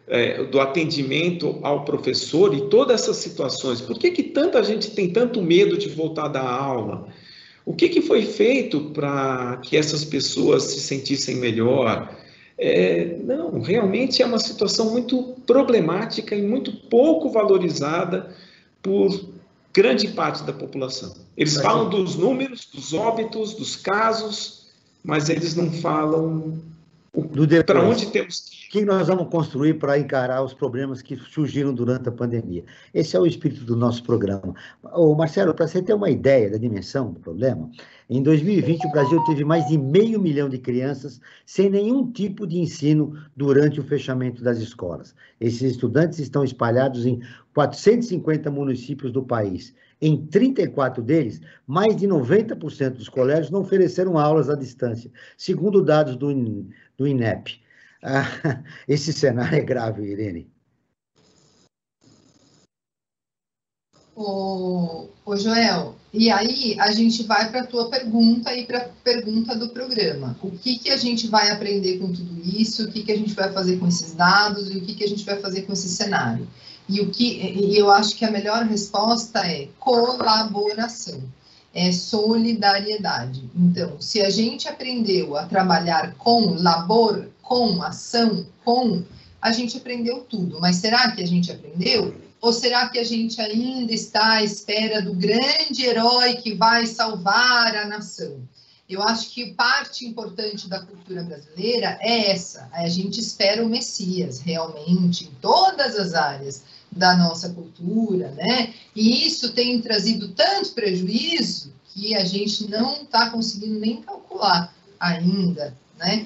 Speaker 5: é, do atendimento ao professor e todas essas situações. Por que que tanta gente tem tanto medo de voltar da aula? O que que foi feito para que essas pessoas se sentissem melhor? É, não, realmente é uma situação muito problemática e muito pouco valorizada por grande parte da população. Eles mas, falam dos números, dos óbitos, dos casos, mas eles não falam para onde temos que ir.
Speaker 2: O que nós vamos construir para encarar os problemas que surgiram durante a pandemia. Esse é o espírito do nosso programa. Ô, Marcelo, para você ter uma ideia da dimensão do problema, em dois mil e vinte o Brasil teve mais de meio milhão de crianças sem nenhum tipo de ensino durante o fechamento das escolas. Esses estudantes estão espalhados em quatrocentos e cinquenta municípios do país. Em trinta e quatro deles, mais de noventa por cento dos colégios não ofereceram aulas à distância, segundo dados do, do INEP. Ah, esse cenário é grave, Irene.
Speaker 4: Ô, ô Joel, e aí a gente vai para a tua pergunta e para a pergunta do programa. O que, que a gente vai aprender com tudo isso? O que, que a gente vai fazer com esses dados? E o que, que a gente vai fazer com esse cenário? E, o que, e eu acho que a melhor resposta é colaboração, é solidariedade. Então, se a gente aprendeu a trabalhar com labor, com ação, com, a gente aprendeu tudo. Mas será que a gente aprendeu? Ou será que a gente ainda está à espera do grande herói que vai salvar a nação? Eu acho que parte importante da cultura brasileira é essa. A gente espera o Messias, realmente, em todas as áreas da nossa cultura, né? E isso tem trazido tanto prejuízo que a gente não está conseguindo nem calcular ainda, né?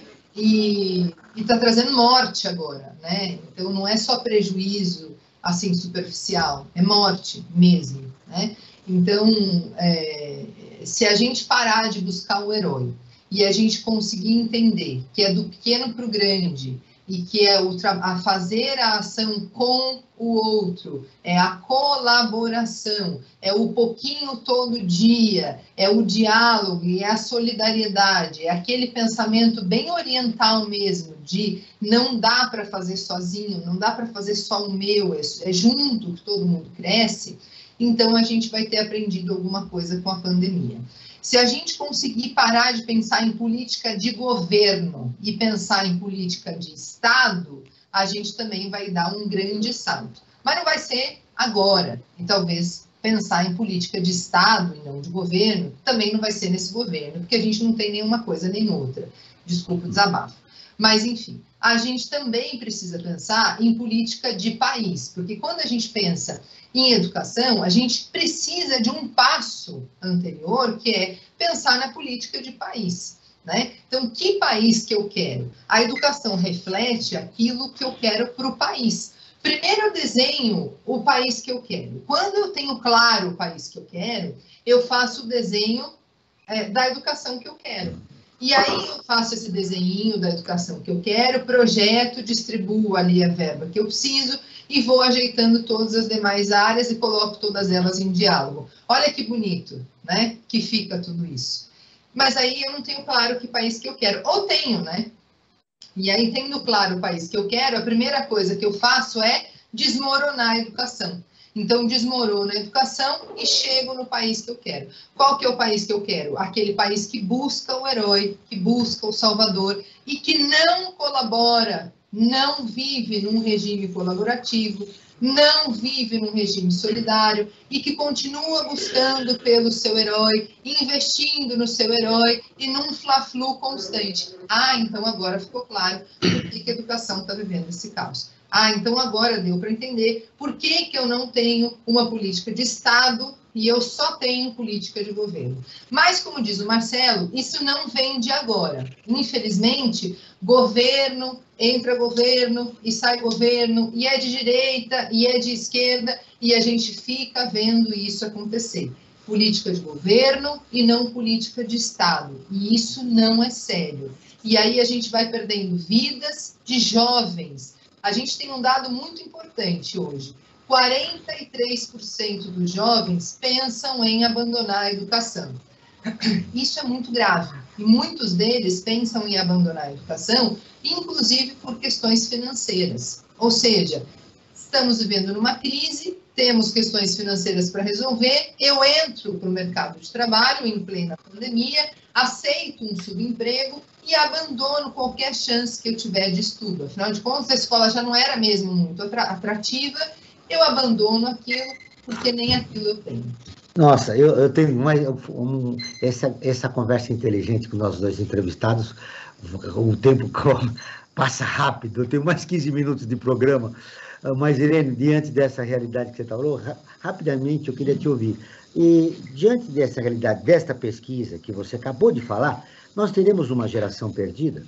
Speaker 4: E está trazendo morte agora, né? Então, não é só prejuízo, assim, superficial, é morte mesmo, né? Então, é, se a gente parar de buscar o herói e a gente conseguir entender que é do pequeno para o grande e que é o a fazer a ação com o outro, é a colaboração, é o pouquinho todo dia, é o diálogo e é a solidariedade, é aquele pensamento bem oriental mesmo, de não dá para fazer sozinho, não dá para fazer só o meu, é, é junto que todo mundo cresce, então a gente vai ter aprendido alguma coisa com a pandemia. Se a gente conseguir parar de pensar em política de governo e pensar em política de Estado, a gente também vai dar um grande salto. Mas não vai ser agora. E talvez pensar em política de Estado e não de governo também não vai ser nesse governo, porque a gente não tem nenhuma coisa nem outra. Desculpa o desabafo. Mas, enfim, a gente também precisa pensar em política de país, porque quando a gente pensa em educação, a gente precisa de um passo anterior, que é pensar na política de país, né? Então, que país que eu quero? A educação reflete aquilo que eu quero para o país. Primeiro eu desenho o país que eu quero. Quando eu tenho claro o país que eu quero, eu faço o desenho é, da educação que eu quero. E aí eu faço esse desenho da educação que eu quero, projeto, distribuo ali a verba que eu preciso e vou ajeitando todas as demais áreas e coloco todas elas em diálogo. Olha que bonito, né? Que fica tudo isso. Mas aí eu não tenho claro que país que eu quero. Ou tenho, né? E aí, tendo claro o país que eu quero, a primeira coisa que eu faço é desmoronar a educação. Então, desmorono a educação e chego no país que eu quero. Qual que é o país que eu quero? Aquele país que busca o herói, que busca o salvador e que não colabora, não vive num regime colaborativo, não vive num regime solidário e que continua buscando pelo seu herói, investindo no seu herói e num fla-flu constante. Ah, então agora ficou claro por que a educação está vivendo esse caos. Ah, então agora deu para entender por que, que eu não tenho uma política de Estado e eu só tenho política de governo. Mas, como diz o Marcelo, isso não vem de agora. Infelizmente, governo, entra governo e sai governo, e é de direita e é de esquerda, e a gente fica vendo isso acontecer. Política de governo e não política de Estado. E isso não é sério. E aí a gente vai perdendo vidas de jovens. A gente tem um dado muito importante hoje. quarenta e três por cento dos jovens pensam em abandonar a educação. Isso é muito grave. E muitos deles pensam em abandonar a educação, inclusive por questões financeiras. Ou seja, estamos vivendo numa crise, temos questões financeiras para resolver, eu entro para o mercado de trabalho em plena pandemia, aceito um subemprego e abandono qualquer chance que eu tiver de estudo. Afinal de contas, a escola já não era mesmo muito atrativa, eu abandono aquilo porque nem aquilo eu tenho.
Speaker 2: Nossa, eu, eu tenho mais um, essa, essa conversa inteligente com nós dois entrevistados, o tempo passa rápido, eu tenho mais quinze minutos de programa, mas, Irene, diante dessa realidade que você falou, rapidamente eu queria te ouvir. E, diante dessa realidade, desta pesquisa que você acabou de falar, nós teremos uma geração perdida?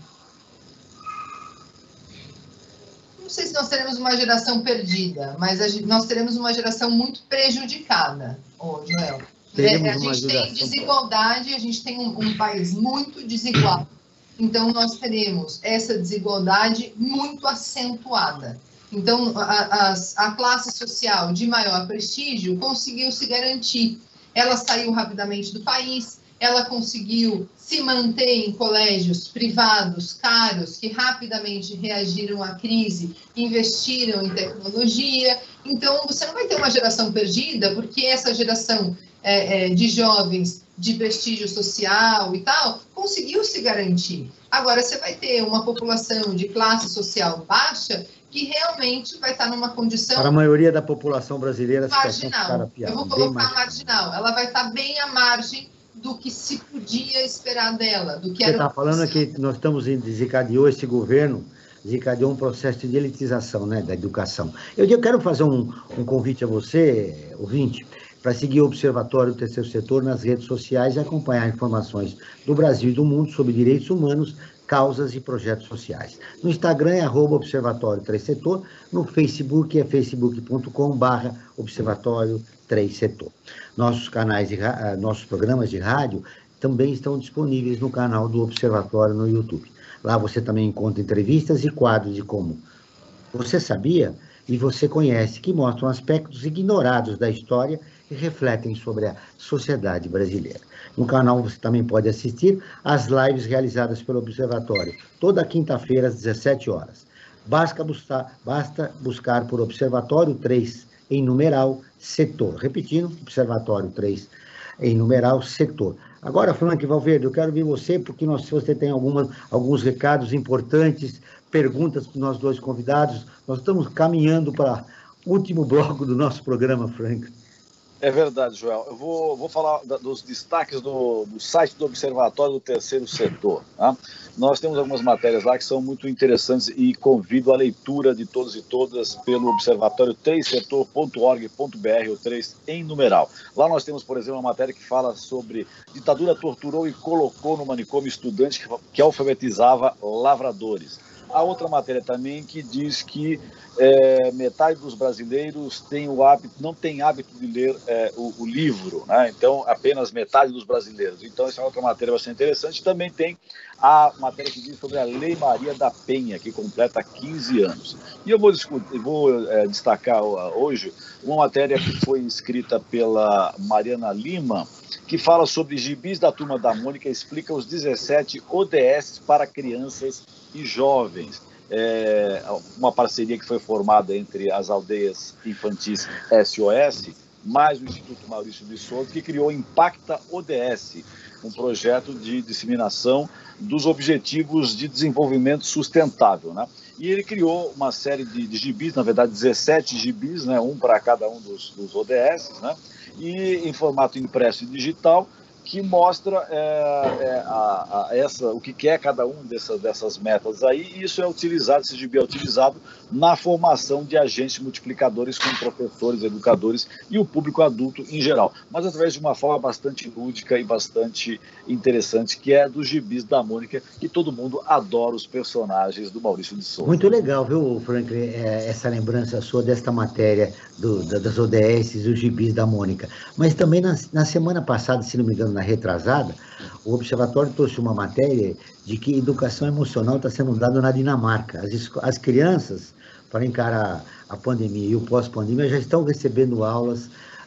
Speaker 4: Não sei se nós teremos uma geração perdida, mas a gente, nós teremos uma geração muito prejudicada, oh, Joel. É, a gente tem desigualdade, a gente tem um, um país muito desigual. Então, nós teremos essa desigualdade muito acentuada. Então, a, a, a classe social de maior prestígio conseguiu se garantir. Ela saiu rapidamente do país, ela conseguiu se manter em colégios privados, caros, que rapidamente reagiram à crise, investiram em tecnologia. Então, você não vai ter uma geração perdida, porque essa geração é, é, de jovens de prestígio social e tal, conseguiu se garantir. Agora, você vai ter uma população de classe social baixa que realmente vai estar numa condição...
Speaker 2: Para a maioria da população brasileira,
Speaker 4: marginal. Eu vou colocar marginal. Ela vai estar bem à margem do que se podia esperar dela. Do que
Speaker 2: Você está falando é que nós estamos desencadeou esse governo, desencadeou um processo de elitização, né, da educação. Eu, eu quero fazer um, um convite a você, ouvinte, para seguir o Observatório do Terceiro Setor nas redes sociais e acompanhar informações do Brasil e do mundo sobre direitos humanos, causas e projetos sociais. No Instagram é arroba Observatório três Setor, no Facebook é facebook ponto com barra Observatório três Setor. Nossos canais, de, nossos programas de rádio também estão disponíveis no canal do Observatório no YouTube. Lá você também encontra entrevistas e quadros de como você sabia e você conhece, que mostram aspectos ignorados da história e refletem sobre a sociedade brasileira. No canal você também pode assistir às lives realizadas pelo Observatório, toda quinta-feira às dezessete horas. Basta buscar, basta buscar por Observatório três em numeral Setor. Repetindo, Observatório três em numeral Setor. Agora, Frank Valverde, eu quero ouvir você, porque nós, se você tem alguma, alguns recados importantes, perguntas para os nossos dois convidados. Nós estamos caminhando para o último bloco do nosso programa, Frank.
Speaker 3: É verdade, Joel. Eu vou, vou falar da, dos destaques do, do site do Observatório do Terceiro Setor. Tá? Nós temos algumas matérias lá que são muito interessantes e convido a leitura de todos e todas pelo observatório três setor ponto org ponto br, o três em numeral. Lá nós temos, por exemplo, uma matéria que fala sobre ditadura torturou e colocou no manicômio estudante que, que alfabetizava lavradores. Há outra matéria também que diz que é, metade dos brasileiros tem o hábito, não tem hábito de ler é, o, o livro, né? Então apenas metade dos brasileiros. Então essa é outra matéria bastante interessante. Também tem a matéria que diz sobre a Lei Maria da Penha, que completa quinze anos. E eu vou, discutir, vou é, destacar hoje uma matéria que foi escrita pela Mariana Lima, que fala sobre gibis da Turma da Mônica, explica os dezessete O D S para crianças e jovens. É uma parceria que foi formada entre as aldeias infantis S O S, mais o Instituto Maurício de Souza, que criou Impacta O D S, um projeto de disseminação dos Objetivos de Desenvolvimento Sustentável, né? E ele criou uma série de, de gibis, na verdade dezessete gibis, né? Um para cada um dos, dos O D S, né? E em formato impresso e digital, que mostra é, é, a, a essa, o que é cada um dessas, dessas metas aí, e isso é utilizado, esse gibi é utilizado na formação de agentes multiplicadores com professores, educadores e o público adulto em geral, mas através de uma forma bastante lúdica e bastante interessante, que é dos gibis da Mônica, que todo mundo adora os personagens do Maurício de Souza.
Speaker 2: Muito legal, viu, Franklin, essa lembrança sua desta matéria do, das O D S e os gibis da Mônica. Mas também na, na semana passada, se não me engano, na retrasada, o Observatório trouxe uma matéria de que educação emocional está sendo dada na Dinamarca. As, as crianças, para encarar a pandemia e o pós-pandemia, já estão recebendo aulas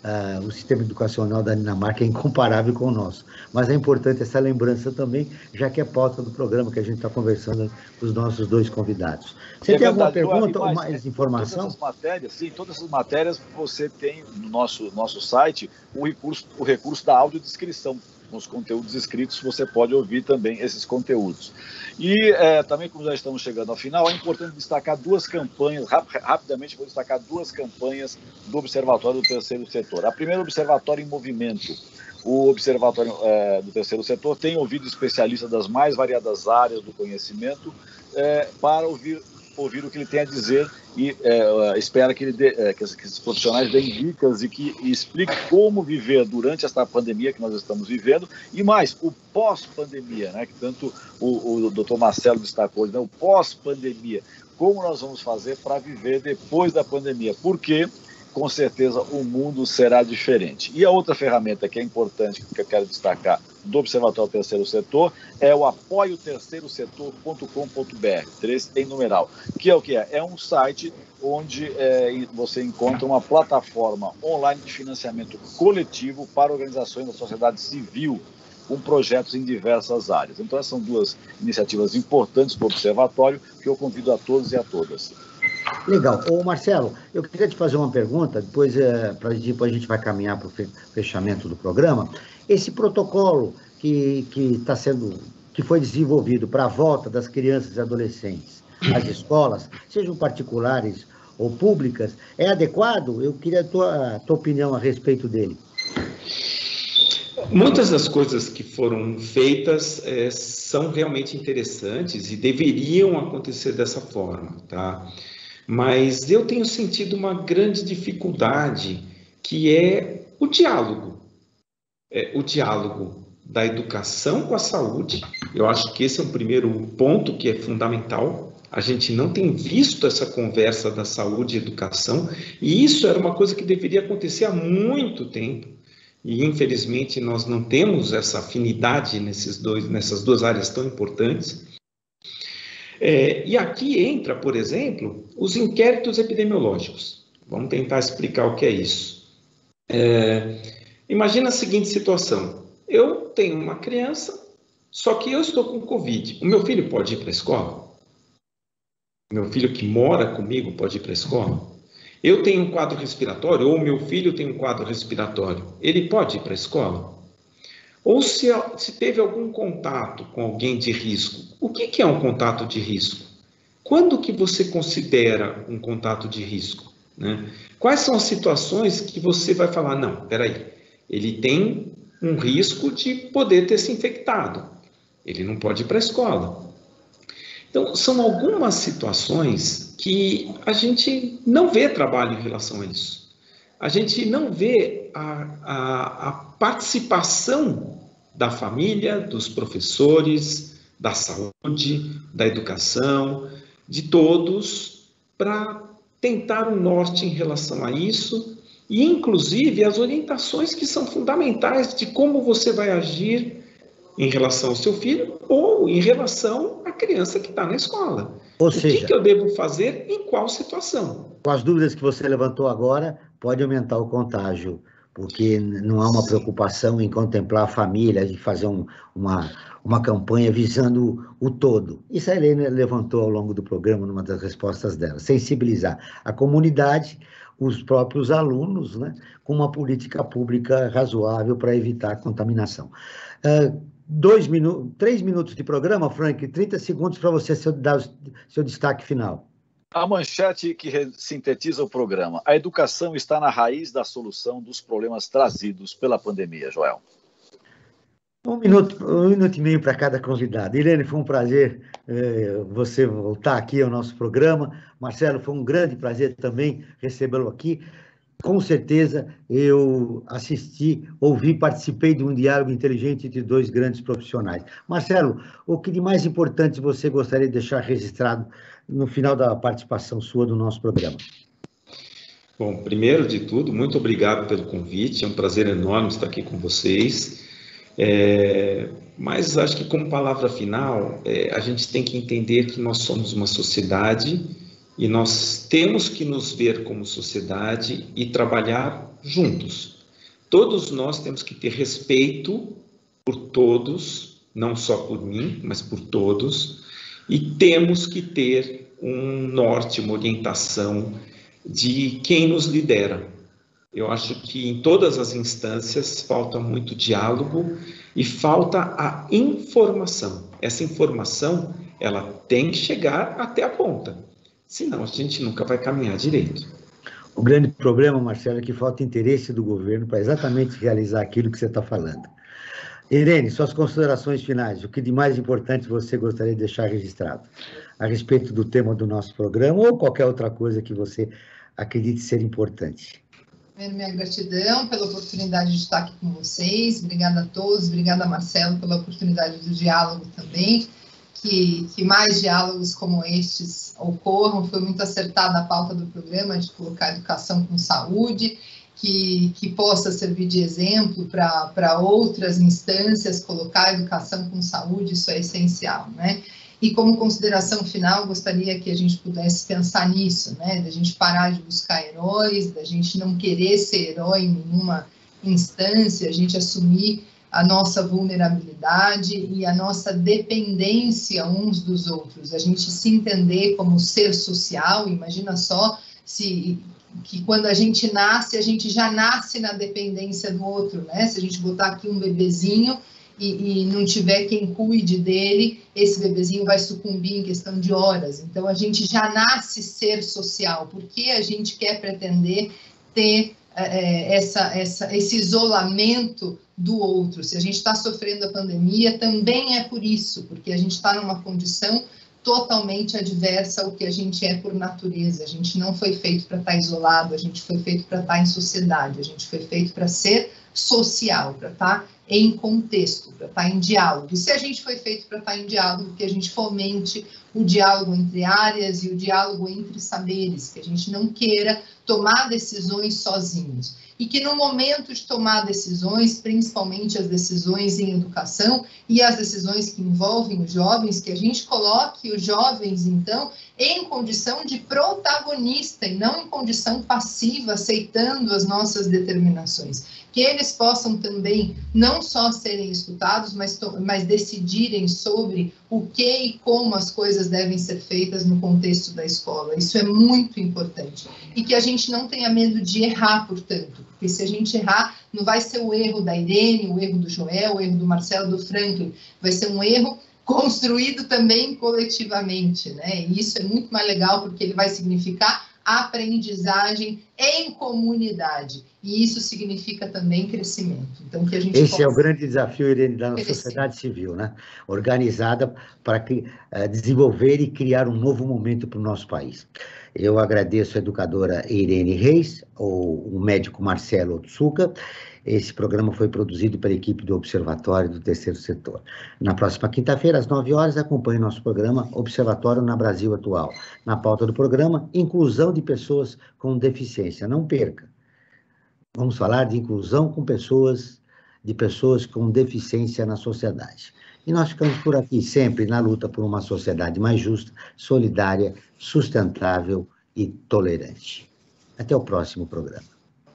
Speaker 2: uh, o sistema educacional da Dinamarca é incomparável com o nosso. Mas é importante essa lembrança também, já que é pauta do programa que a gente está conversando com os nossos dois convidados. Você é tem verdade, alguma pergunta ou mais, mais informação?
Speaker 3: Todas essas matérias, sim, todas essas matérias você tem no nosso, nosso site o recurso, o recurso da audiodescrição. Nos conteúdos escritos, você pode ouvir também esses conteúdos. E é, também, como já estamos chegando ao final, é importante destacar duas campanhas, rap rapidamente vou destacar duas campanhas do Observatório do Terceiro Setor. A primeira, Observatório em Movimento. O Observatório é, do Terceiro Setor tem ouvido especialistas das mais variadas áreas do conhecimento é, para ouvir, ouvir o que ele tem a dizer e é, espera que, ele dê, é, que, esses profissionais deem dicas e que e explique como viver durante esta pandemia que nós estamos vivendo e mais, o pós-pandemia, né, que tanto o, o doutor Marcelo destacou, né, o pós-pandemia, como nós vamos fazer para viver depois da pandemia, porque com certeza o mundo será diferente. E a outra ferramenta que é importante, que eu quero destacar, do Observatório Terceiro Setor, é o apoio terceiro setor ponto com ponto br, três em numeral, que é o que é? É um site onde é, você encontra uma plataforma online de financiamento coletivo para organizações da sociedade civil, com projetos em diversas áreas. Então, essas são duas iniciativas importantes do Observatório que eu convido a todos e a todas.
Speaker 2: Legal. Ô Marcelo, eu queria te fazer uma pergunta, depois, é, pra, depois a gente vai caminhar para o fechamento do programa. Esse protocolo que, que, tá sendo, que foi desenvolvido para a volta das crianças e adolescentes às escolas, sejam particulares ou públicas, é adequado? Eu queria a tua, a tua opinião a respeito dele.
Speaker 5: Muitas das coisas que foram feitas é, são realmente interessantes e deveriam acontecer dessa forma, tá? Mas eu tenho sentido uma grande dificuldade, que é o diálogo. É, o diálogo da educação com a saúde. Eu acho que esse é um primeiro ponto que é fundamental. A gente não tem visto essa conversa da saúde e educação, e isso era uma coisa que deveria acontecer há muito tempo. E, infelizmente, nós não temos essa afinidade nesses dois, nessas duas áreas tão importantes. É, e aqui entra, por exemplo, os inquéritos epidemiológicos. Vamos tentar explicar o que é isso. É, imagina a seguinte situação. Eu tenho uma criança, só que eu estou com Covid. O meu filho pode ir para a escola? O meu filho que mora comigo pode ir para a escola? Eu tenho um quadro respiratório, ou meu filho tem um quadro respiratório, ele pode ir para a escola? Ou se, se teve algum contato com alguém de risco, o que, que é um contato de risco? Quando que você considera um contato de risco? Né? Quais são as situações que você vai falar, não, peraí, ele tem um risco de poder ter se infectado, ele não pode ir para a escola. Então, são algumas situações que a gente não vê trabalho em relação a isso. A gente não vê a, a, a participação da família, dos professores, da saúde, da educação, de todos, para tentar um norte em relação a isso e, inclusive, as orientações que são fundamentais de como você vai agir em relação ao seu filho ou em relação à criança que está na escola.
Speaker 2: Ou
Speaker 5: o
Speaker 2: seja,
Speaker 5: que, que eu devo fazer em qual situação?
Speaker 2: Com as dúvidas que você levantou agora, pode aumentar o contágio, porque não há uma preocupação em contemplar a família, de fazer um, uma, uma campanha visando o todo. Isso a Helena levantou ao longo do programa, numa das respostas dela. Sensibilizar a comunidade, os próprios alunos, né, com uma política pública razoável para evitar a contaminação. Uh, Dois minutos, três minutos de programa, Frank, trinta segundos para você dar o seu destaque final.
Speaker 3: A manchete que sintetiza o programa. A educação está na raiz da solução dos problemas trazidos pela pandemia, Joel.
Speaker 2: Um minuto, um minuto e meio para cada convidado. Irene, foi um prazer eh, você voltar aqui ao nosso programa. Marcelo, foi um grande prazer também recebê-lo aqui. Com certeza, eu assisti, ouvi, participei de um diálogo inteligente entre dois grandes profissionais. Marcelo, o que de mais importante você gostaria de deixar registrado no final da participação sua do nosso programa?
Speaker 5: Bom, primeiro de tudo, muito obrigado pelo convite, é um prazer enorme estar aqui com vocês. É, mas acho que como palavra final, é, a gente tem que entender que nós somos uma sociedade E nós temos que nos ver como sociedade e trabalhar juntos. Todos nós temos que ter respeito por todos, não só por mim, mas por todos, e temos que ter um norte, uma orientação de quem nos lidera. Eu acho que em todas as instâncias falta muito diálogo e falta a informação. Essa informação, ela tem que chegar até a ponta, senão a gente nunca vai caminhar direito.
Speaker 2: O grande problema, Marcelo, é que falta interesse do governo para exatamente realizar aquilo que você está falando. Irene, suas considerações finais, o que de mais importante você gostaria de deixar registrado a respeito do tema do nosso programa ou qualquer outra coisa que você acredite ser importante?
Speaker 4: Primeiro, minha gratidão pela oportunidade de estar aqui com vocês, obrigada a todos, obrigada, Marcelo, pela oportunidade do diálogo também, que, que mais diálogos como estes ocorram. Foi muito acertada a pauta do programa de colocar a educação com saúde, que, que possa servir de exemplo para outras instâncias, colocar a educação com saúde, isso é essencial, né? E como consideração final, gostaria que a gente pudesse pensar nisso, né? Da gente parar de buscar heróis, da gente não querer ser herói em nenhuma instância, a gente assumir a nossa vulnerabilidade e a nossa dependência uns dos outros, a gente se entender como ser social. Imagina só se que quando a gente nasce, a gente já nasce na dependência do outro, né? Se a gente botar aqui um bebezinho e, e não tiver quem cuide dele, esse bebezinho vai sucumbir em questão de horas. Então, a gente já nasce ser social, porque a gente quer pretender ter é, essa, essa, esse isolamento do outro. Se a gente está sofrendo a pandemia, também é por isso, porque a gente está numa condição totalmente adversa ao que a gente é por natureza. A gente não foi feito para estar isolado, a gente foi feito para estar em sociedade, a gente foi feito para ser social, para estar em contexto, para estar em diálogo. E se a gente foi feito para estar em diálogo, que a gente fomente o diálogo entre áreas e o diálogo entre saberes, que a gente não queira tomar decisões sozinhos. E que no momento de tomar decisões, principalmente as decisões em educação e as decisões que envolvem os jovens, que a gente coloque os jovens, então, em condição de protagonista e não em condição passiva, aceitando as nossas determinações. Que eles possam também não só serem escutados, mas, mas decidirem sobre o que e como as coisas devem ser feitas no contexto da escola. Isso é muito importante. E que a gente não tenha medo de errar, portanto, porque se a gente errar, não vai ser o erro da Irene, o erro do Joel, o erro do Marcelo, do Franklin, vai ser um erro construído também coletivamente, né? E isso é muito mais legal, porque ele vai significar aprendizagem em comunidade, e isso significa também crescimento. Então, que a gente
Speaker 2: Esse
Speaker 4: possa...
Speaker 2: é o grande desafio, Irene, da nossa sociedade civil, né? Organizada para uh, desenvolver e criar um novo momento para o nosso país. Eu agradeço a educadora Irene Reis, ou o médico Marcelo Otsuka. Esse programa foi produzido pela equipe do Observatório do Terceiro Setor. Na próxima quinta-feira, às nove horas, acompanhe nosso programa Observatório na Brasil Atual. Na pauta do programa, inclusão de pessoas com deficiência. Não perca. Vamos falar de inclusão com pessoas, de pessoas com deficiência na sociedade. E nós ficamos por aqui, sempre na luta por uma sociedade mais justa, solidária, sustentável e tolerante. Até o próximo programa.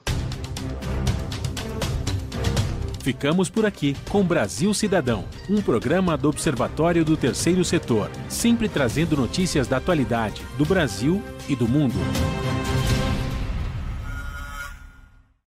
Speaker 1: Ficamos por aqui com Brasil Cidadão, um programa do Observatório do Terceiro Setor, sempre trazendo notícias da atualidade, do Brasil e do mundo.